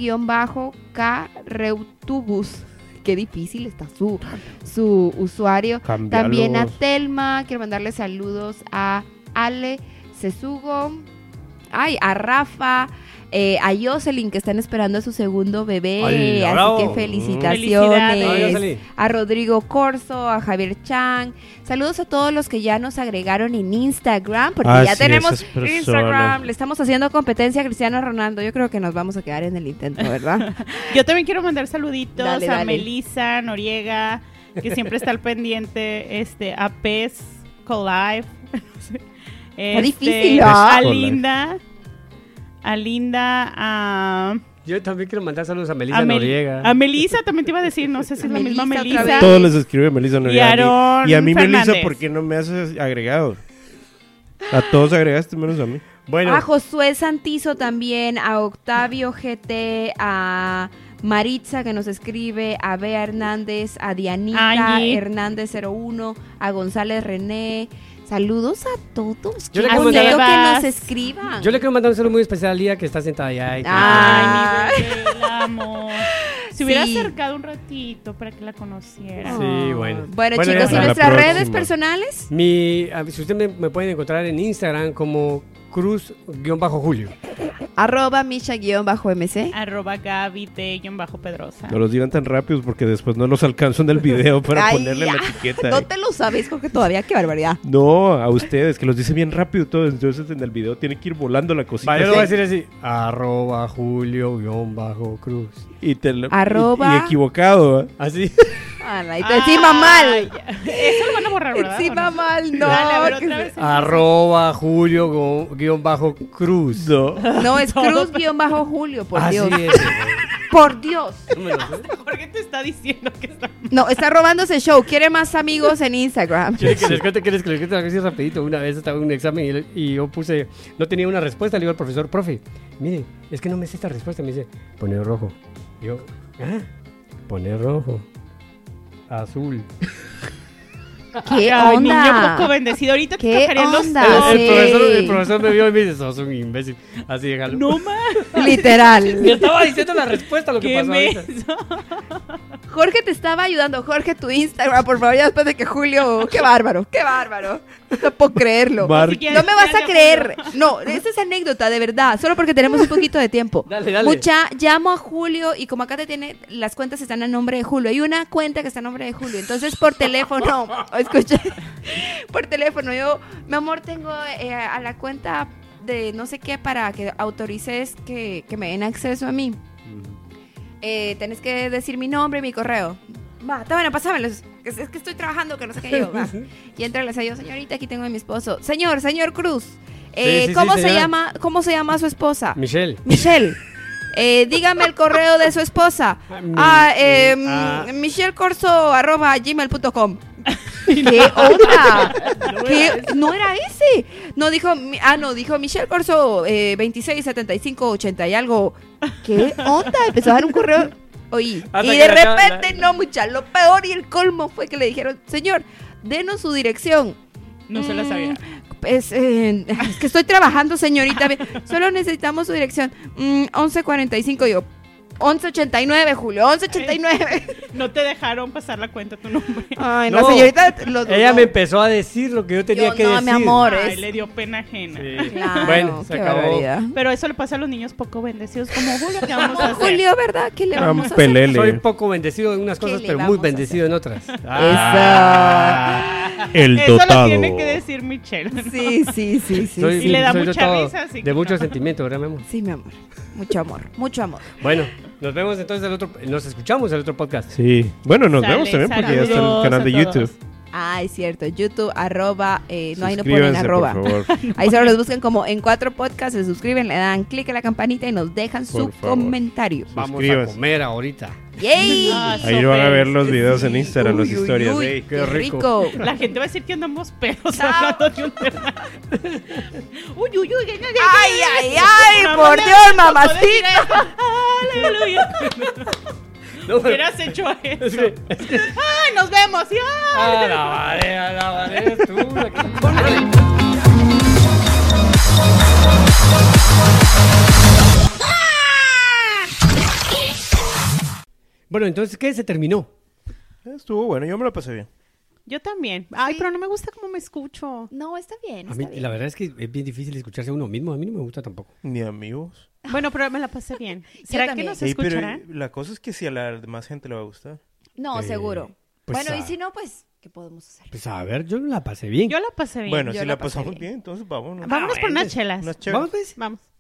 Kilo_K_Reutubus. Qué difícil está su usuario. Cambialos. También a Telma, quiero mandarle saludos a Ale Sesugo, a Rafa, a Jocelyn, que están esperando a su segundo bebé, Hola, así bravo. que felicitaciones. Felicidades. Jocelyn. A Rodrigo Corso, a Javier Chang. Saludos a todos los que ya nos agregaron en Instagram, porque Ah, ya sí, tenemos esas personas. Instagram. Le estamos haciendo competencia a Cristiano Ronaldo. Yo creo que nos vamos a quedar en el intento, ¿verdad? Yo también quiero mandar saluditos Dale, a dale. Melissa Noriega, que siempre está al pendiente, a Pez Colive. difícil, ¿no? A Pez Linda. A Linda, a Yo también quiero mandar saludos a Melissa Noriega. a Melissa también te iba a decir, no sé si es la misma Melissa otra Melissa. vez. Todos les escribe Melissa Noriega. Aarón Y a mí, Melissa, Fernández. ¿por qué no me haces agregado? A todos agregaste menos a mí. Bueno, A Josué Santizo también, a Octavio GT, a Maritza que nos escribe, a Bea Hernández, a Dianita Angie. Hernández 01, a González René. Saludos a todos. Yo le Qué quiero bonito mandar- que nos escriban. yo le quiero mandar un saludo muy especial a Lía, que está sentada allá. Ay, mi bebé, la amo. Se hubiera Sí. acercado un ratito para que la conociera. Sí, bueno. Bueno, Bueno, chicos, ya ¿y para la nuestras próxima. redes personales? Si ustedes me pueden encontrar en Instagram como Cruz-Julio. @misha_mc. @Gaby _Pedrosa. No los digan tan rápidos porque después no los alcanzo en el video para Ay, ponerle la ya. etiqueta. No te lo sabes, Jorge, todavía. Qué barbaridad. No, a ustedes, que los dice bien rápido todo. Entonces en el video tiene que ir volando la cosita. Vale, yo lo voy a así. decir así. @Julio_Cruz. Y Arroba- y equivocado. ¿eh? Así. Ana, y te encima mal. Ay, eso lo van a borrar, ¿verdad? Encima ¿O no? mal, no. Dale, a ver, que otra se- vez. @Julio_Cruz. No. No, es Cruz_Julio, por Así Dios. es. Por Dios. No me lo sé. Jorge te está diciendo que está... No, está robándose show. Quiere más amigos en Instagram. ¿Quieres que les cuente algo así rapidito? Una vez estaba en un examen y yo puse, no tenía una respuesta, le digo al profesor, profe, mire, es que no me sé esta respuesta. Me dice, poner rojo. Y yo, poner rojo. Azul. ¿Qué Ay, niño onda? poco bendecido. Ahorita te ¿Qué tocarían los onda? dedos. El, sí. el profesor me vio y me dice, sos un imbécil. Así déjalo. No más. Literal. Me estaba diciendo la respuesta a lo que ¿Qué pasó ahorita. menso. Jorge te estaba ayudando. Jorge, tu Instagram, por favor, ya después de que Julio... Qué bárbaro, qué bárbaro. No puedo creerlo. Mar- Si quieres, No me vas a dale, creer. No, esa es anécdota, de verdad. Solo porque tenemos un poquito de tiempo. Dale, dale. Mucha, llamo a Julio y como acá te tiene, las cuentas están a nombre de Julio. Hay una cuenta que está a nombre de Julio. Entonces, por teléfono, escucha, por teléfono, yo, mi amor, tengo a la cuenta de no sé qué para que autorices que me den acceso a mí. Tenés que decir mi nombre y mi correo. Va, está bueno, pásamelo. Es que estoy trabajando, que no sé qué yo. Va. Y entra y le dice yo, señorita, aquí tengo a mi esposo. Señor Cruz. Sí, sí, ¿Cómo sí, se señora. cómo se llama su esposa? Michelle. Michelle. Dígame el correo de su esposa. michellecorso@gmail.com. ¿Qué onda? No era ese. No dijo, dijo Michelle Corso 267580 y algo. ¿Qué onda? Empezó a dar un correo. Oí. Hasta Y que de la- repente, no, mucha. Lo peor y el colmo fue que le dijeron, señor, denos su dirección. No se la sabía. Es que estoy trabajando, señorita. Solo necesitamos su dirección. 1145 yo. 1189, Julio. 1189. No te dejaron pasar la cuenta tu nombre. Ay, No, la señorita lo Ella dudó. me empezó a decir lo que yo tenía Yo, que no, decir. mi amor. Ay, es- le dio pena ajena. Sí. Claro, Bueno, se qué acabó. barbaridad. Pero eso le pasa a los niños poco bendecidos como Julio. ¿Qué vamos a hacer? Julio, ¿verdad? ¿Qué le vamos a hacer? Pelele. Soy poco bendecido en unas ¿Qué cosas, le pero vamos muy a bendecido en otras. El Eso dotado. lo tiene que decir Michelle. ¿no? Sí, sí, sí, sí. Soy- Y le da soy mucha dotado risa, así de que mucho no. sentimiento, ¿verdad, mi amor? Sí, mi amor. Mucho amor, mucho amor. Bueno, nos vemos entonces nos escuchamos en el otro podcast. Sí. Bueno, nos Sale, vemos también porque ya está el saludos canal a de todos. YouTube. Ah, es cierto. YouTube, no, ahí no ponen Suscríbanse, arroba. por favor. Ahí solo los buscan como en 4 podcasts, se suscriben, le dan clic a la campanita y nos dejan su Por favor. comentario. Vamos a Suscríbanse. comer ahorita. ¡Yay! Ah, Ahí van a ver los Sí. videos en Instagram, las Uy, uy, historias. uy, Ey. ¡Qué rico! La gente va a decir que andamos pedos Chao. hablando de un tema. Uy, uy, uy. ¡Ay, ay, ay! ¡Por Dios, mamacita! ¡Aleluya! No, pero- Hubieras hecho eso. es que- ¡Ay, nos vemos! ¡Y ay! la madera, tú. aquí. Bueno, entonces, ¿qué? Se terminó. Estuvo bueno, yo me lo pasé bien. Yo también. Ay, pero no me gusta cómo me escucho. No, está bien. A mí, la verdad es que es bien difícil escucharse a uno mismo. A mí no me gusta tampoco. Ni amigos. Bueno, pero me la pasé bien. ¿Será que también. nos Ey, pero escucharán? la cosa es que si a la demás gente le va a gustar. No, seguro. pues, Bueno, y ah. si no, pues, ¿qué podemos hacer? Pues a ver, yo la pasé bien. Yo la pasé bien. Bueno, Yo si la la pasé pasamos bien. bien, entonces vámonos. Vámonos por unas entonces, chelas. Unas chelas. Vamos, pues. Vamos.